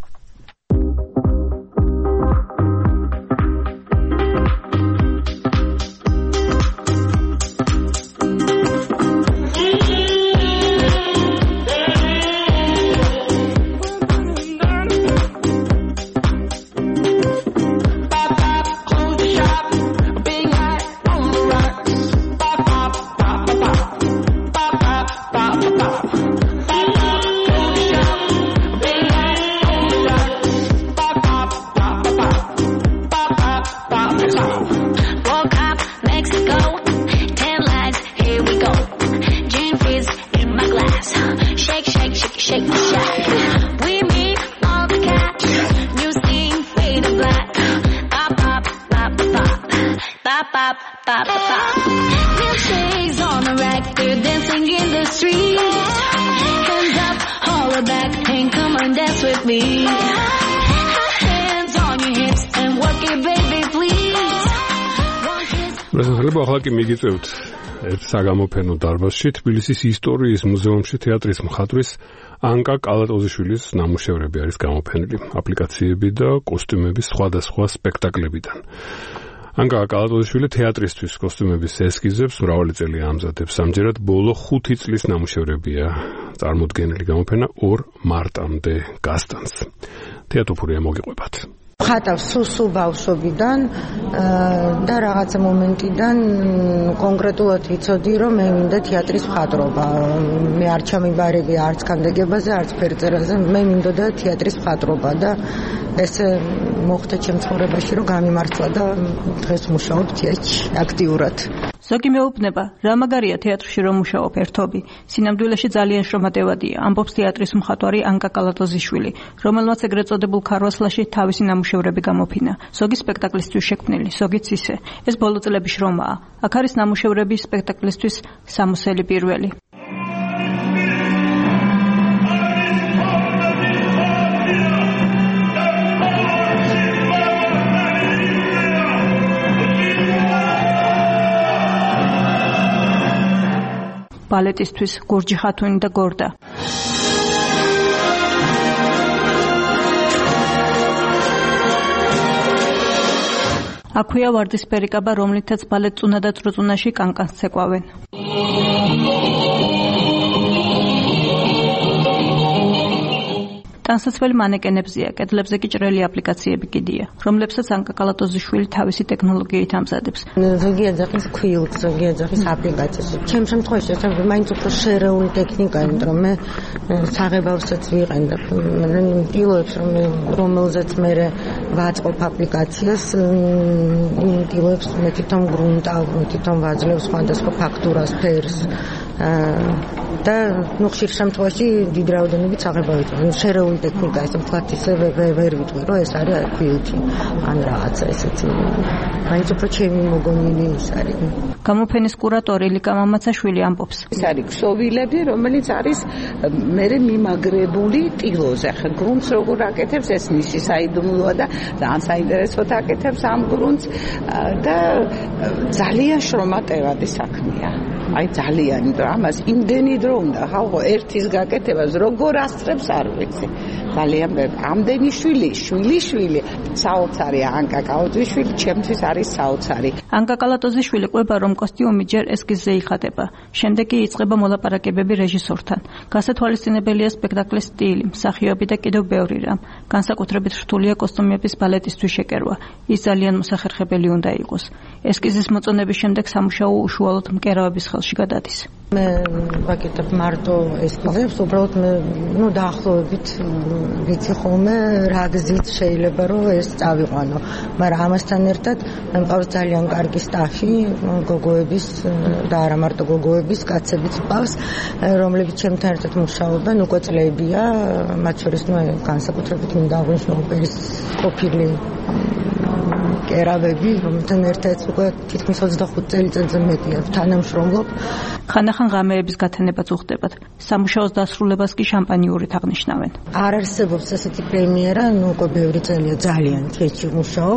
ახლა კი მიგიწევთ ერთ საგამოფენო დარბაზში თბილისის ისტორიის მუზეუმში თეატრის მხატვრის ანკა კალატოზიშვილის ნამუშევრები არის გამოფენილი აპლიკაციები და კოსტიუმების სხვადასხვა სპექტაკლებიდან. ანკა კალატოზიშვილი თეატრისთვის კოსტიუმების ესკიზებს მრავალი წელი ამზადებს. ამჯერად ბოლო 5 წლის ნამუშევრებია წარმოდგენილი გამოფენა 2 მარტამდე გასტანს. თეატროფურია მოგიყვებათ. ხატავს სულ ბავშვობიდან და რაღაცა მომენტიდან კონკრეტულად ვიცოდი, რომ მე მინდა თეატრის მხატვრობა. მე არ ჩამიბარები არც კანდეგებაზე, არც ფერწერაზე, მე მინდოდა თეატრის მხატვრობა და ესე მოხდა ჩემ ცხოვრებაში, რომ გამიმართლა და დღეს მუშაობ თეატრში აქტიურად. ზოგი მეუბნება, რა მაგარია თეატრში რომ მუშაობ ერთობი. სინამდვილეში ძალიან შრომატევადია, ამბობს თეატრის მხატვარი ანკა კალატოზიშვილი, რომელმაც ეგრეთ წოდებულ ქარვასლაში თავისი ნამუშევრები გამოფინა. ზოგი სპექტაკლისთვის შექმნილი, ზოგიც ისე. ეს ბოლო წლების შრომაა. აქ არის ნამუშევრები სპექტაკლისთვის სამოსელი პირველი. ბალეტისთვის გურჯი ხათუნი და გორდა. აქვეა ვარდისფერი კაბა, რომლითაც ბალეტ წუნა და წრუწუნაში კანკანს ცეკვავენ. ტანსაცმელი მანეკენებზეა, კედლებზე კი ჭრელი აპლიკაციები კიდია, რომლებსაც ანკა კალატოზიშვილი თავისი ტექნოლოგიით ამზადებს. ზოგი ეძახის ქვილს, ზოგი ეძახის აპლიკაციას. ჩემ შემთხვევაში ეს მაინც უფრო შერეული ტექნიკა, იმიტომ რომ მე საღებავსაც ვიყენებ. ტილოებს რომელზეც მე ვაწყობ აპლიკაციას, ტილოებს მე თვითონ გრუნტავ, თვითონ ვაძლევ სხვადასხვა ფაქტურას, ფერს. და ნუ ხშირ შემთხვევაში დიდი რაოდენობით საღებავით. შერეული ტექნიკა, ესე ვთქვათ, ისე ვერ ვიტყვი, რომ ეს არის ქვილთი ან რაღაცა ესეთი. მაინც უფრო ჩემი მოგონილი ის არის. გამოფენის კურატორი ლიკა მამაცაშვილი ამბობს. ეს არის ქსოვილები, რომელიც არის მერე მიმაგრებული ტილოზე. ხა გრუნტს როგორ აკეთებს, ეს მისი საიდუმლოა და ძალიან საინტერესოდ აკეთებს ამ გრუნტს და ძალიან შრომატევადი საქმეა. აი ძალიან, იმიტომ ამას იმდენი დრო უნდა ხალხო ერთის გაკეთებას როგორ ასწრებს არ ვიცი. ძალიან ამდენი შვილი, საოცარი ანკა კალატოზიშვილი ჩემთვის არის საოცარი. ანკა კალატოზიშვილი ყვება რომ კოსტიუმი ჯერ ესკიზზე იხატება. შემდეგ კი იწყება მოლაპარაკებები რეჟისორთან. გასათვალისწინებელია სპექტაკლის სტილი, მსახიობი და კიდევ ბევრი რამ. განსაკუთრებით რთულია კოსტუმების ბალეტისთვის შეკერვა. ის ძალიან მოსახერხებელი უნდა იყოს. ესკიზის მოწონების შემდეგ სამუშაო უშუალოდ მკერავების ხელში გადადის. მე ვაკეთებ მარტო ესკიზებს, უბრალოდ მე დაახლოებით ვიცი ხოლმე რა გზით შეიძლება რომ ეს წავიყვანო, მაგრამ ამასთან ერთად მე მყავს ძალიან კარგი სტაფი, გოგოების და არა მარტო გოგოების, კაცებიც მყავს, რომლებიც ჩემთან ერთად მუშაობენ უკვე წლებია, მათ შორის განსაკუთრებით მინდა აღვნიშნო ოპერის ყოფილი კერავები, რომელთან ერთად უკვე თითქმის 25 წელიწადზე მეტია თანამშრომლობ. ხანდახან ღამეების გათანებაც უხდებათ. სამუშაოს დასრულებას კი შამპანიურით აღნიშნავენ. არ არსებობს ესეთი პრემიერა, უკვე ბევრი წელია ძალიან თეთრი მუშაობ.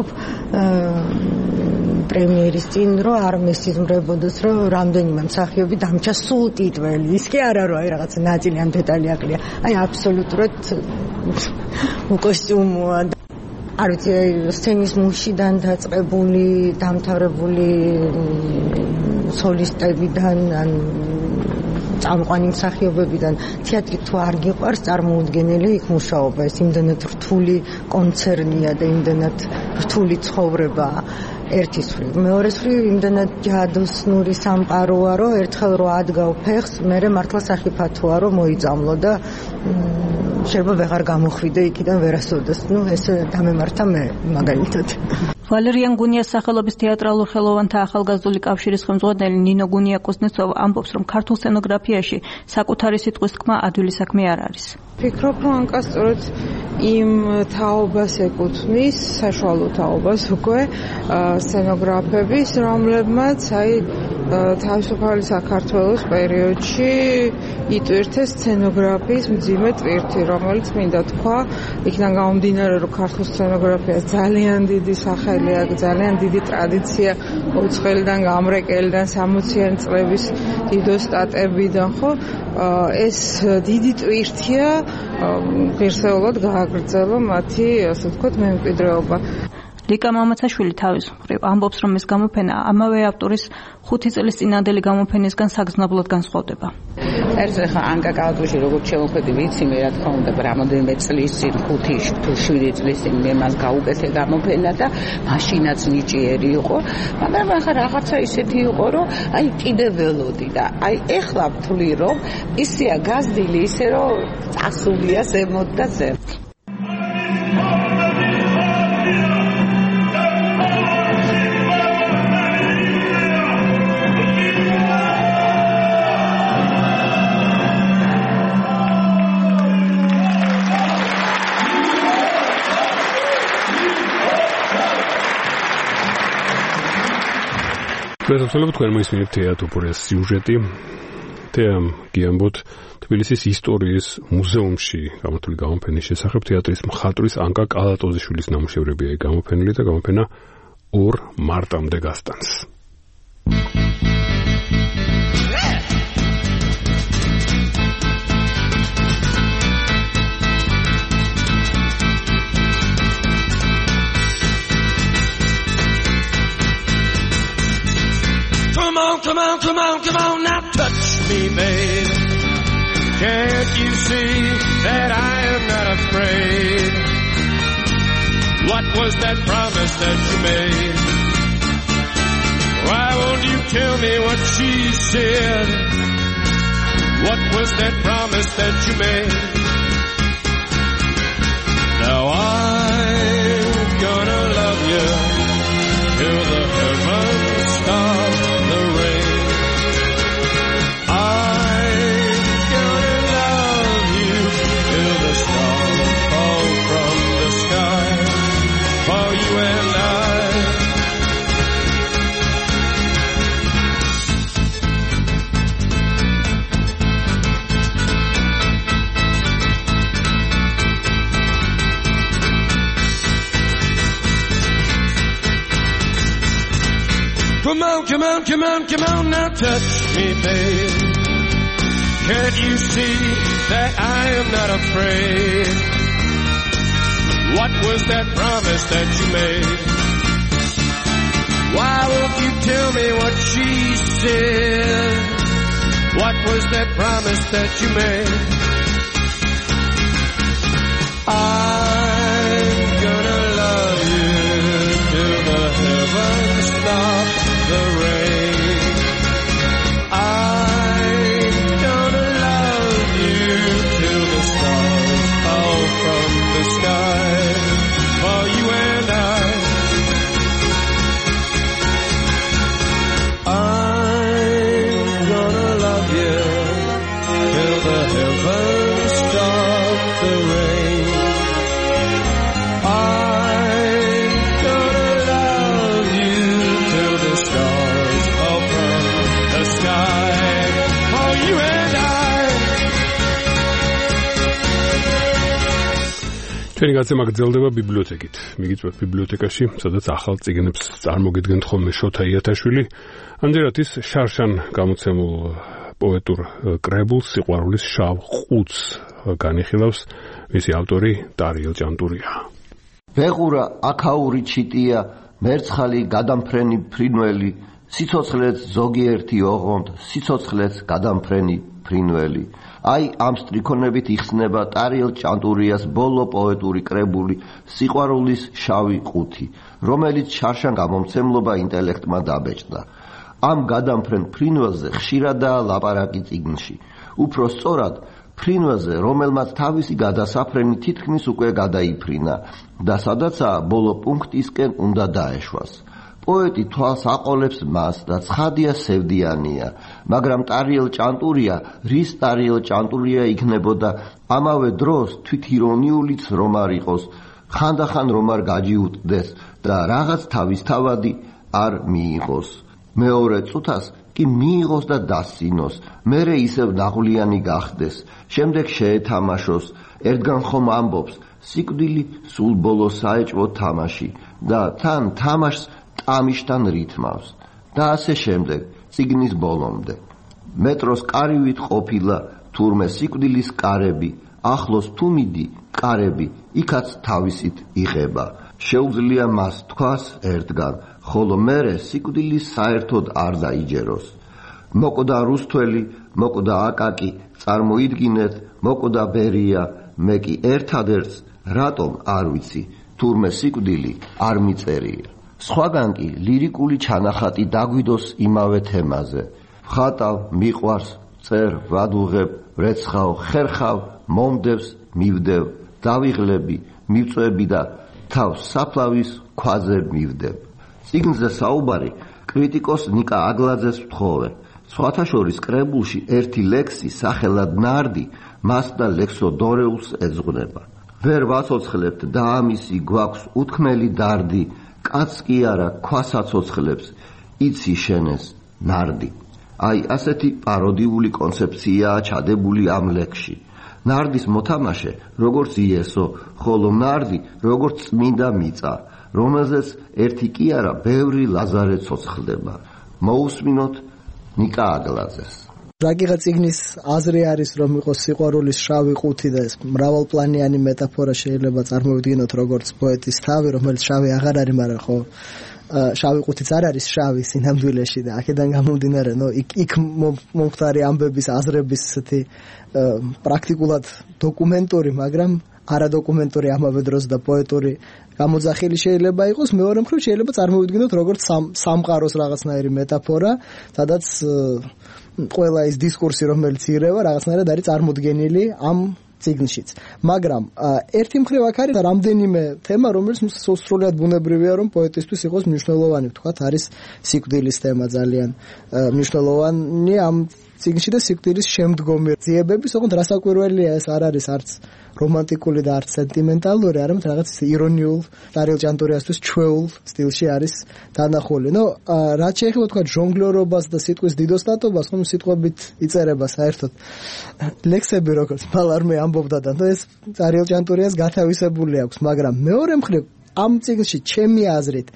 პრემიერის წინ რომ არ მესიზმრებოდეს, რომ რამდენიმე მსახიობი დამჭა სულ ტიტველი. ის კი არა რომ აი რაღაცა ნაწილი ან დეტალი აკლია. აი აბსოლუტურად უკოსტიუმოა. არ ვიცი, სცენის მუშიდან დაწყებული, დამთავრებული სოლისტებიდან, ან წამყვანი მსახიობებიდან თეატრი თუ არ გიყვარს, წარმოუდგენელი იქ მუშაობა. ეს იმდენად რთული კონცერნია და იმდენად რთული ცხოვრებაა. ერთის მხრივ, მეორეს მხრივ იმდენად ჯადოსნური სამყაროა, რომ ერთხელ რო ადგავ ფეხს, მერე მართლა სახიფათოა, რომ მოიწამლო და შეიძლება ვეღარ გამოხვიდე იქიდან ვერასოდეს. ეს დამემართა მე მაგალითად. ვალერიან გუნიას სახელობის თეატრალურ ხელოვანთა ახალგაზრდული კავშირის ხელმძღვანელი ნინო გუნია-კუზნეცოვა ამბობს, რომ ქართულ სცენოგრაფიაში საკუთარი სიტყვის თქმა ადვილი საქმე არ არის. ფიქრობ, რომ ანკა სწორედ იმ თაობას ეკუთვნის, საშუალო თაობას უკვე სცენოგრაფების, რომლებმაც თავისუფალი საქართველოს პერიოდში იტვირთეს სცენოგრაფიის მძიმე ტვირთი, რომელიც მინდა თქვა, იქიდან გამომდინარე, რომ ქართულ სცენოგრაფიას ძალიან დიდი სახელი აქვს, ძალიან დიდი ტრადიცია უცხოელიდან გამრეკელიდან 60-იანი წლების დიდოსტატებიდან, ხო? ეს დიდი ტვირთია ღირსეულად გააგრძელა მათი, ასე ვთქვათ, მემკვიდრეობა. ლიკა მამაცაშვილი თავის მხრივ ამბობს, რომ ეს გამოფენა ამავე ავტორის 5 წლის წინანდელი გამოფენისგან საგრძნობლად განსხვავდება. ეს ხა ანკა კალატოზიშვილი როგორც შემოხვედი ვიცი მე რა თქმა უნდა რამოდენიმე წლის წინ 5 თუ 7 წლის წინ მე მას გაუკეთე გამოფენა და მაშინაც ნიჭიერი იყო, მაგრამ ახლა რაღაცა ისეთი იყო, რომ აი კიდევ ველოდი და აი ეხლა ვთვლი რომ ისეა გაზრდილი, ისე რომ წასულია ზემოთ და ზემოთ. მეგობრებო, თქვენ მოისმინეთ თეატროპორიას სიუჟეტი. თეამ გიამბოთ თბილისის ისტორიის მუზეუმში გამოთვლილი გამოფენის შესახებ. თეატრის მხატვრის ანკა კალატოზიშვილის ნამუშევრებია გამოფენილი და გამოფენა 2 მარტამდე გასტანს. Come on, now touch me, babe. Can't you see that I am not afraid? What was that promise that you made? Why won't you tell me what she said? What was that promise that you made? Now I'm gonna love you till the heavens stop the rain. Come on, now touch me, babe. Can't you see that I am not afraid? What was that promise that you made? Why won't you tell me what she said? What was that promise that you made? I'm gonna love you till the heavens stop the rain. ჩვენი გაცემა გრძელდება ბიბლიოთეკით. მიგიწვევთ ბიბლიოთეკაში, სადაც ახალ წიგნებს წარმოგიდგენთ ხოლმე შოთა იათაშვილი. ამჯერად ის შარშან გამოცემულ პოეტურ კრებულს სიყვარულის შავ ყუთს განიხილავს. მისი ავტორი ტარიელ ჭანტურია. ვეღურა აქაური ჩიტია, მერცხალი გადამფრენი ფრინველი, სიცოცხლეც ზოგიერთი ოღონდ, სიცოცხლეც გადამფრენი ფრინველი. აი ამ სტრიქონებით იხსნება ტარიელ ჭანტურიას ბოლო პოეტური კრებული სიყვარულის შავი ყუთი, რომელიც შარშან გამომცემლობა ინტელექტმა დაბეჭდა. ამ გადამფრენ ფრინველზე ხშირადაა ლაპარაკი წიგნში. უფრო სწორად, ფრინველზე, რომელმაც თავისი გადასაფრენი თითქმის უკვე გადაიფრინა და სადაცაა ბოლო პუნქტისკენ უნდა დაეშვას. პოეტი თვალს აყოლებს მას და ცხადია სევდიანია, მაგრამ ტარიელ ჭანტურია, რის ტარიელ ჭანტურია იქნებოდა, ამავე დროს თვითირონიულიც რომ არ იყოს, ხანდახან რომ არ გაჯიუტდეს და რაღაც თავისთავადი არ მიიღოს. მეორე წუთას კი მიიღოს და დასცინოს, მერე ისევ ნაღვლიანი გახდეს, შემდეგ შეეთამაშოს, ერთგან ხომ ამბობს, სიკვდილი სულ ბოლოს საეჭვო თამაში და თან თამაშს ტამიშთან რითმავს და ასე შემდეგ წიგნის ბოლომდე. მეტროს კარივით ყოფილა თურმე სიკვდილის კარები, ახლოს თუ მიდი კარები, იქაც თავისით იღება. შეუძლია მას თქვას ერთგან, ხოლო მერე სიკვდილის საერთოდ არ დაიჯეროს. მოკვდა რუსთველი, მოკვდა აკაკი, წარმოიდგინეთ, მოკვდა ბერია, მე კი ერთადერთს რატომ არ ვიცი, თურმე სიკვდილი არ მიწერია. სხვაგან კი ლირიკული ჩანახატი დაგვიდოს იმავე თემაზე. ხატავ, მიყვარს, წერ, ვადუღებ, ვრეცხავ, ხერხავ, მომდევს, მივდევ, დავიღლები, მივწვევი და თავს საფლავის ქვაზე მივდებ. წიგნზე საუბარი კრიტიკოს ნიკა აგლაძეს ვთხოვე. სხვათა შორის კრებულში ერთი ლექსი სახელად ნარდი მას და ლექსოდორეულს ეძღვნება. ვერ ვაცოცხლებთ და ამისი გვაქვს უთქმელი დარდი, კაც კი არა ქვას აცოცხლებს, იცი შენეს ნარდი. აი ასეთი პაროდიული კონცეფციაა ჩადებული ამ ლექსში. ნარდის მოთამაშე როგორც იესო, ხოლო ნარდი როგორც წმინდა მიწა, რომელზეც ერთი კი არა, ბევრი ლაზარე ცოცხლდება. მოусმინოთ ნიკა აგლაძეს. რაგიღა წიგნის აზრი არის, რომ იყოს სიყვარულის შავი ყუთი და ეს მრავალპლანიანი მეტაფორა შეიძლება წარმოვიდგინოთ როგორც პოეტის თავი, რომელიც შავი აღარ არის, მაგრამ ხო შავი ყუთიც არ არის შავი სინამდვილეში და აქედან გამომდინარე, იქ მომხდარი ამბების აზრების ესეთი პრაქტიკულად დოკუმენტური, მაგრამ არადოკუმენტური ამავე დროს და პოეტური გამოძახილი შეიძლება იყოს. მეორე მხრივ შეიძლება წარმოვიდგინოთ როგორც სამყაროს რაღაცნაირი მეტაფორა, სადაც ყველა ის დისკურსი, რომელიც ირევა, რაღაცნაირად არის წარმოდგენილი ამ წიგნშიც. მაგრამ ერთი მხრივ აქ არის რამდენიმე თემა, რომელიც სრულად ბუნებრივია, რომ პოეტისთვის იყოს მნიშვნელოვანი. ვთქვათ, არის სიკვდილის თემა ძალიან მნიშვნელოვანი ამ წიგნში და სიკვდილის შემდგომი ძიებების, ოღონდ რასაკვირველია, ეს არ არის არც რომანტიკული და არც სენტიმენტალური, არამედ რაღაც ირონიულ, ტარიელ ჭანტურიასთვის ჩვეულ სტილში არის დანახული. რაც შეეხება თქვა ჟონგლერობას და სიტყვის დიდოსტატობას, ხომ სიტყვებით იწერება საერთოდ ლექსები, როგორც მალარმე ამბობდა და ეს ტარიელ ჭანტურიას გათავისებული აქვს, მაგრამ მეორე მხრივ ამ წიგნში ჩემი აზრით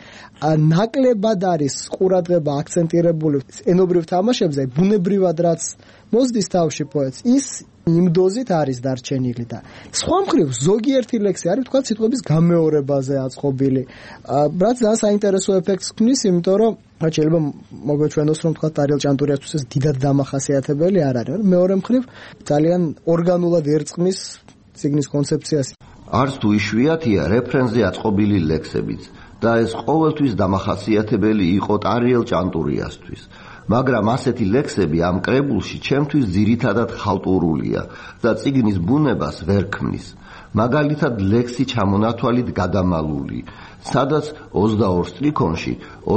ნაკლებად არის ყურადღება აქცენტირებული ენობრივ თამაშებზე, ბუნებრივად რაც მოსდის თავში პოეტს, ის იმ დოზით არის დარჩენილი და სხვა მხრივ ზოგიერთი ლექსი არის თქვა სიტყვების გამეორებაზე აწყობილი, რაც ძალიან საინტერესო ეფექტს ქმნის, იმიტომ რომ შეიძლება მოგეჩვენოს, რომ თქვა ტარიელ ჭანტურიასთვის ეს დიდად დამახასიათებელი არ არის. მეორე მხრივ ძალიან ორგანულად ერწყმის წიგნის კონცეფციას. არც თუ იშვიათია რეფრენზე აწყობილი ლექსებიც და ეს ყოველთვის დამახასიათებელი იყო ტარიელ ჭანტურიასთვის. მაგრამ ასეთი ლექსები ამ კრებულში ჩემთვის ძირითადად ხალტურულია და წიგნის ბუნებას ვერ ქმნის. მაგალითად ლექსი ჩამონათვალით გადამალული, სადაც 22 სტრიქონში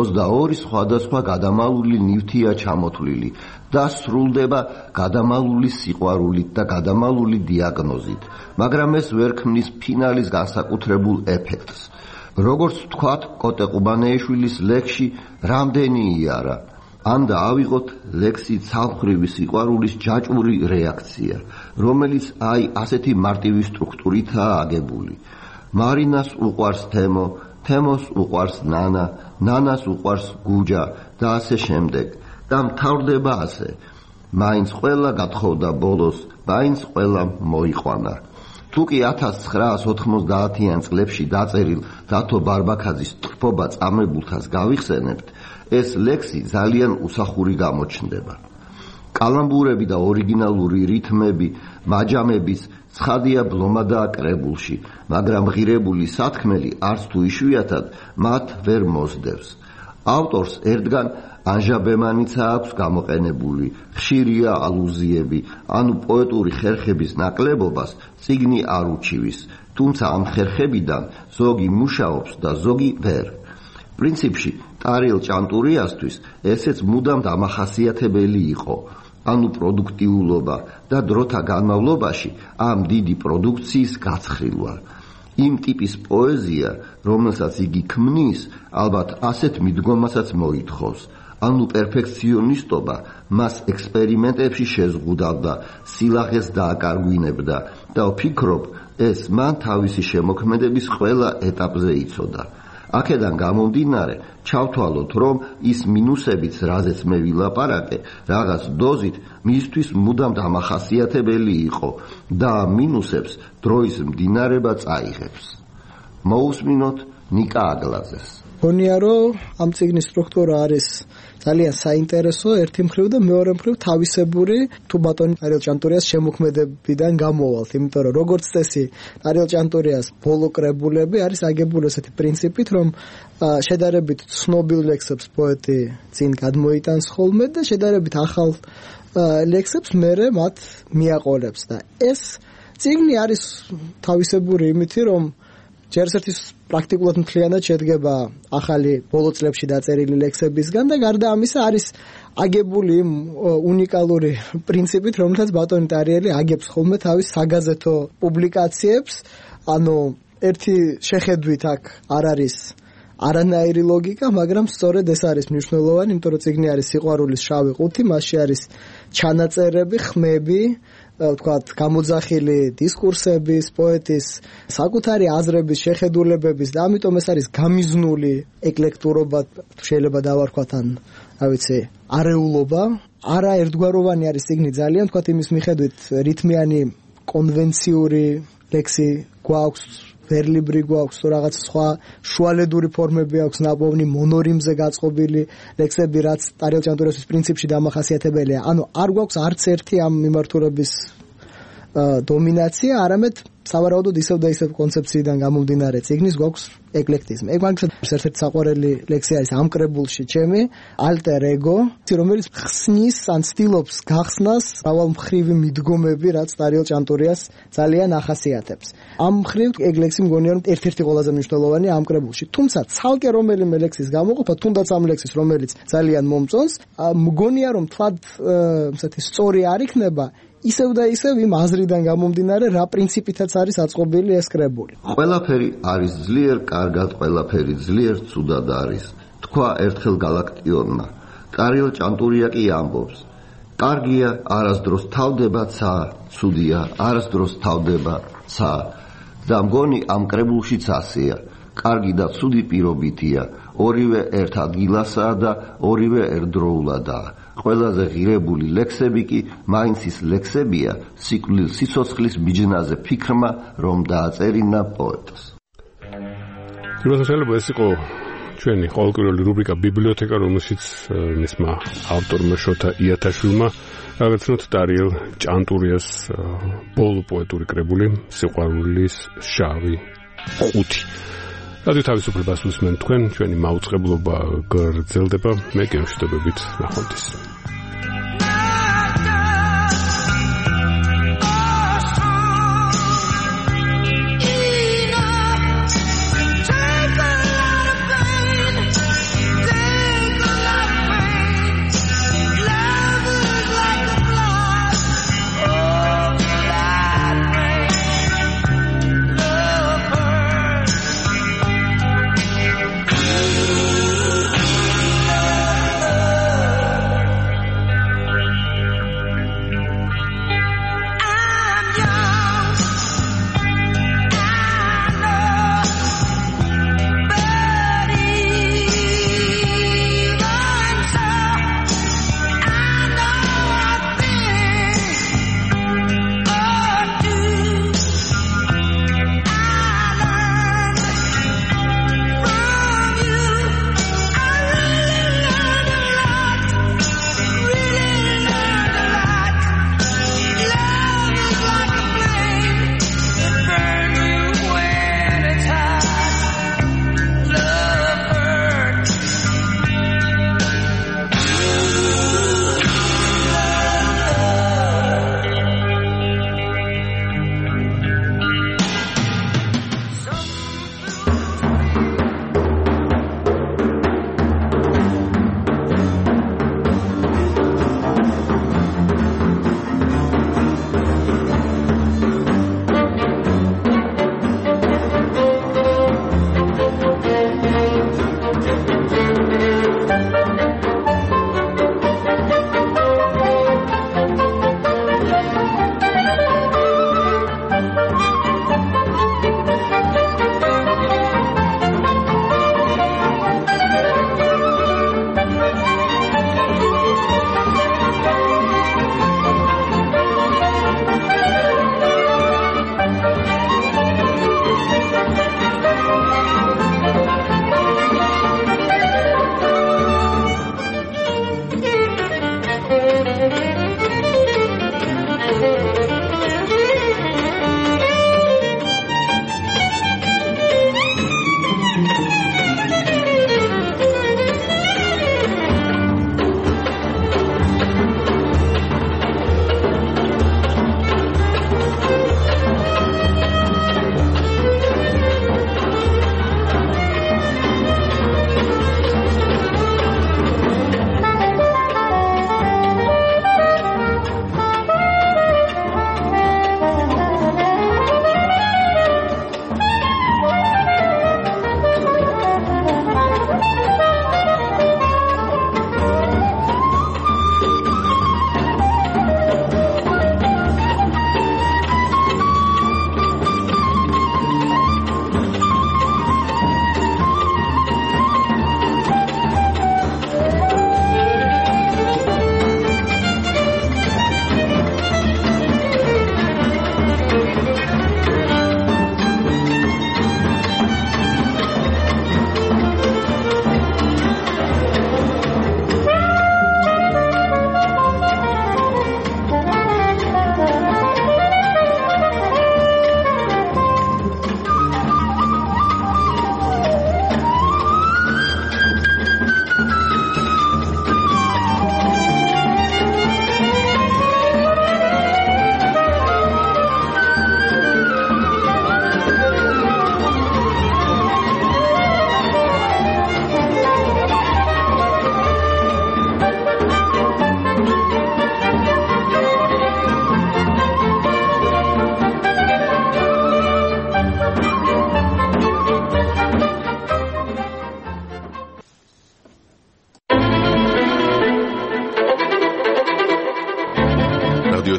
22 სხვადასხვა გადამალული ნივთია ჩამოთვლილი და სრულდება გადამალული სიყვარულით და გადამალული დიაგნოზით, მაგრამ ეს ვერ ქმნის ფინალის განსაკუთრებულ ეფექტს. როგორც ვთქვათ, კოტე ყუბანეიშვილის ლექსში რამდენი იარა, ან და ავიღოთ ლექსი ცალმხრივი სიყვარულის ჯაჭვური რეაქცია, რომელიც აი ასეთი მარტივი სტრუქტურითაა აგებული. მარინას უყვარს თემო, თემოს უყვარს ნანა, ნანას უყვარს გუჯა და ასე შემდეგ. და მთავრდება ასე. მაინც ყველა გათხოვდა ბოლოს, მაინც ყველა მოიყვანა. თუკი 1990-იან წლებში დაწერილ დათო ბარბაქაძის ტყფობა წამებულთას გავიხსენებთ, ეს ლექსი ძალიან უსახური გამოჩნდება. კალამბურები და ორიგინალური რითმები, მაჯამების ცხადია ბლომადაა კრებულში, მაგრამ ღირებული სათქმელი არც თუ იშვიათად მათ ვერ მოსდევს. ავტორს ერთგან ანჟაბემანიცა აქვს გამოყენებული, ხშირია ალუზიები, ანუ პოეტური ხერხების ნაკლებობას წიგნი არ უჩივის, თუმცა ამ ხერხებიდან ზოგი მუშაობს და ზოგი ვერ. პრინციპში ტარიელ ჭანტურიასთვის ესეც მუდამ დამახასიათებელი იყო, ანუ პროდუქტიულობა და დროთა განმავლობაში ამ დიდი პროდუქციის გაცხრილვა. იმ ტიპის პოეზია, რომელსაც იგი ქმნის, ალბათ ასეთ მიდგომასაც მოითხოვს, ანუ პერფექციონისტობა მას ექსპერიმენტებში შეზღუდავდა, სილაღეს დააკარგვინებდა და ვფიქრობ, ეს მან თავისი შემოქმედების ყველა ეტაპზე იცოდა. აქედან გამომდინარე, ჩავთვალოთ, რომ ის მინუსებიც, რაზეც მე ვილაპარაკე, რაღაც დოზით მისთვის მუდამ დამახასიათებელი იყო და ამ მინუსებს დროის მდინარება წაიღებს. მოусმინოთ ნიკა აგლაძეს. გონია, რომ ამ წიგნის სტრუქტურა არის ძალიან საინტერესო ერთი მხრივ და მეორე მხრივ თავისებური, თუ ბატონი ტარიელ ჭანტურიას შემოქმედებიდან გამოვალთ, იმიტომ რომ როგორც წესი ტარიელ ჭანტურიას ბოლო კრებულები არის აგებული ესეთი პრინციპით, რომ შედარებით ცნობილ ლექსებს პოეტი წინ გადმოიტანს ხოლმე და შედარებით ახალ ლექსებს მერე მათ მიაყოლებს და ეს წიგნი არის თავისებური იმითი, რომ ჯერ ერთის პრაქტიკულად მთლიანად შედგება ახალი ბოლო წლებში დაწერილი ლექსებისგან და გარდა ამისა არის აგებული უნიკალური პრინციპით, რომელთაც ბატონი ტარიელი აგებს ხოლმე თავის საგაზეთო პუბლიკაციებს, ანუ ერთი შეხედვით აქ არ არის არანაირი ლოგიკა, მაგრამ სწორედ ეს არის მნიშვნელოვანი, იმიტომ რომ წიგნი არის სიყვარულის შავი ყუთი, მასში არის ჩანაწერები, ხმები, ვთქვათ, გამოძახილი დისკურსების, პოეტის საკუთარი აზრების, შეხედულებების და ამიტომ ეს არის გამიზნული ეკლექტურობა, შეიძლება დავარქვათ ან, რა ვიცი, არეულობა. არა ერთგვაროვანი არის წიგნი ძალიან, ვთქვათ, იმის მიხედვით რითმიანი კონვენციური ლექსი გვაქვს, ვერლიბრი გვაქვს, რაღაც სხვა შუალედური ფორმები აქვს, ნაპოვნი მონორიმზე გაწყობილი ლექსები, რაც ტარიელ ჭანტურიასთვის პრინციპში დამახასიათებელია. ანუ არ გვაქვს არც ერთი ამ მიმართულების დომინაცია, არამედ სავარაუდოდ ისევ და ისევ კონცეფციიდან გამომდინარე წიგნის გვაქვს ეკლექტიზმი. ერთ-ერთი საყვარელი ლექსი არის ამ კრებულში ჩემი, ალტერ ეგო, რომელიც ხსნის ან ცდილობს გახსნას მრავალმხრივი მიდგომები, რაც ტარიელ ჭანტურიას ძალიან ახასიათებს. ამ მხრივ ეგ ლექსი მგონია, რომ ერთ-ერთი ყველაზე მნიშვნელოვანი ამ კრებულში. თუმცა ცალკე რომელიმე ლექსის გამოყოფა, თუნდაც ამ ლექსის, რომელიც ძალიან მომწონს, მგონია, რომ თლად სწორი არ იქნება, ისევ და ისევ იმ აზრიდან გამომდინარე, რა პრინციპითაც არის აწყობილი ეს კრებული. ყველაფერი არის ძლიერ კარგად, ყველაფერი ძლიერ ცუდად არის. თქვა ერთხელ გალაქტიონმა. ტარიელ ჭანტურია კი ამბობს. კარგია, არასდროს თავდება ცა, ცუდია, არასდროს თავდება ცა. და მგონი ამ კრებულშიც ასეა. კარგი და ცუდი პირობითია, ორივე ერთ ადგილასაა და ორივე ერთდროულადაა. ყველაზე ღირებული ლექსები კი მაინც ის ლექსებია სიკვდილ სიცოცხლის მიჯნაზე ფიქრმა, რომ დააწერინა პოეტს. შეიძლება ეს იყო ჩვენი ყოველკვირეული რუბრიკა ბიბლიოთეკა, რომელშიც მისმა ავტორმა შოთა იათაშვილმა გაგაცნოთ ტარიელ ჭანტურიას ბოლო პოეტური კრებული სიყვარულის შავი ყუთი. რადიო თავისუფლებას უსმენთ თქვენ, ჩვენი მაუწყებლობა გრძელდება, მე გემშვიდობებით ნახვამდის.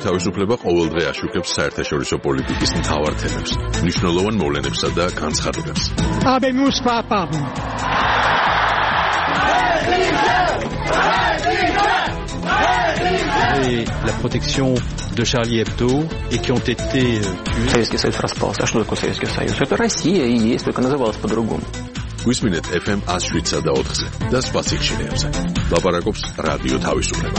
თავისუფლება ყოველდღე აშუქებს საერთაშორისო პოლიტიკის მთავარ თემებს, მნიშვნელოვან მოვლენებსა და განცხადებებს. Habemus papam. Et la protection de Charlie Hebdo et qui ont été tués. Советский Союз распался. А что такое Советский Союз? Это Россия и есть, только называлась по-другому. გვისმინეთ FM 107 და 4-ზე და სხვა სიხშირეებზე. ლაპარაკობს რადიო თავისუფლება.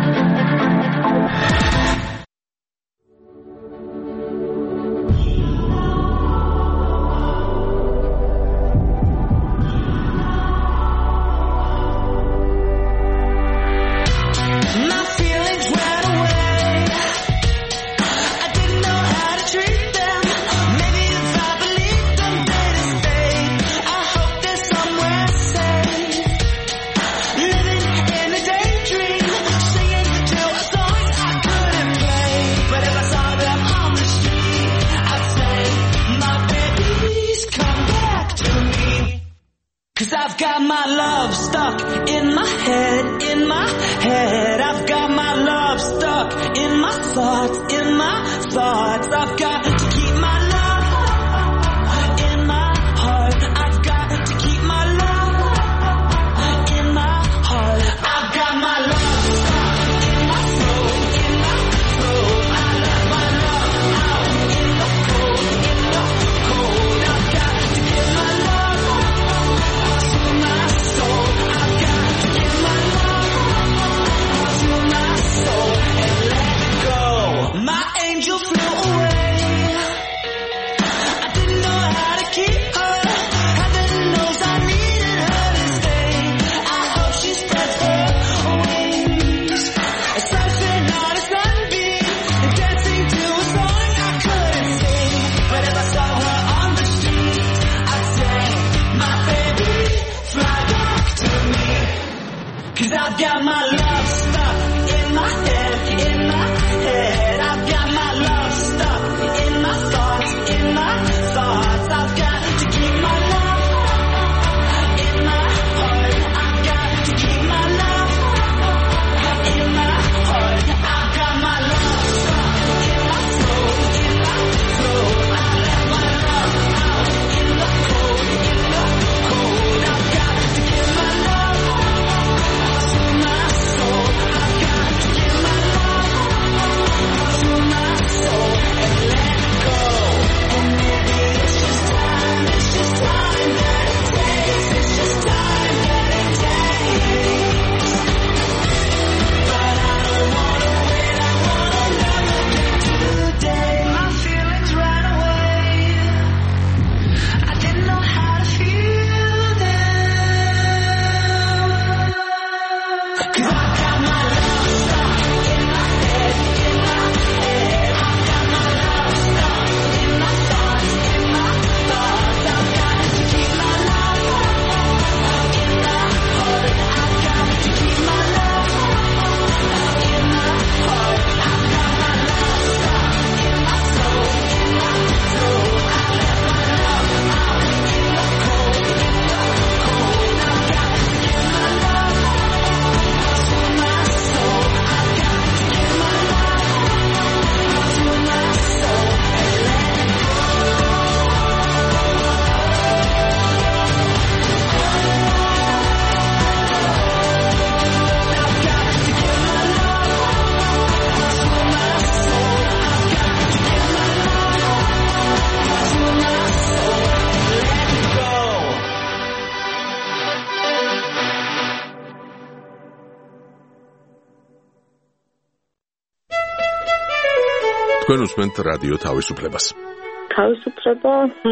თქვენ უსმენთ რადიო თავისუფლებას. თავისუფლება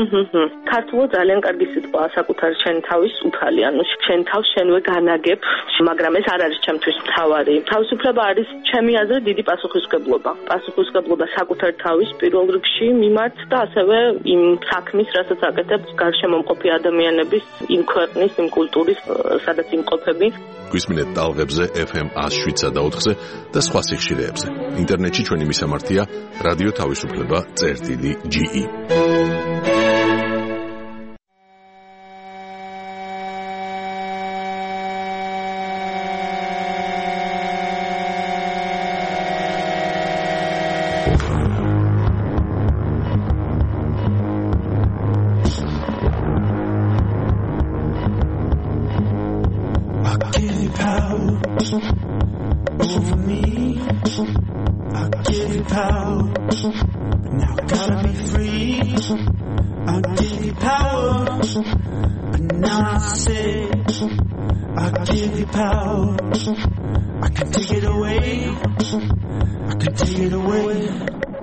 ქართულად ძალიან კარგი სიტყვაა საკუთარი შენი თავის უფალი, ანუ შენ თავს შენვე განაგებ, მაგრამ ეს არ არის ჩემთვის მთავარი. თავისუფლება არის ჩემი აზრით დიდი პასუხისმგებლობა. პასუხისმგებლობა საკუთარ თავის პირველ რიგში მიმართ და ასევე იმ საქმის, რასაც აკეთებ გარშემომყოფი ადამიანების, იმ ქვეყნის, იმ კულტურის, სადაც იმყოფები. გვისმინეთ ტალღებზე FM 107 და 4-ზე და სხვა სიხშირეებზე. ინტერნეტში ჩვენი მისამართია რადიო თავისუფლება.ge. over me. I give you power, but now I gotta be free. I give you power, and now I say, I give you power. I can take it away, I can take it away.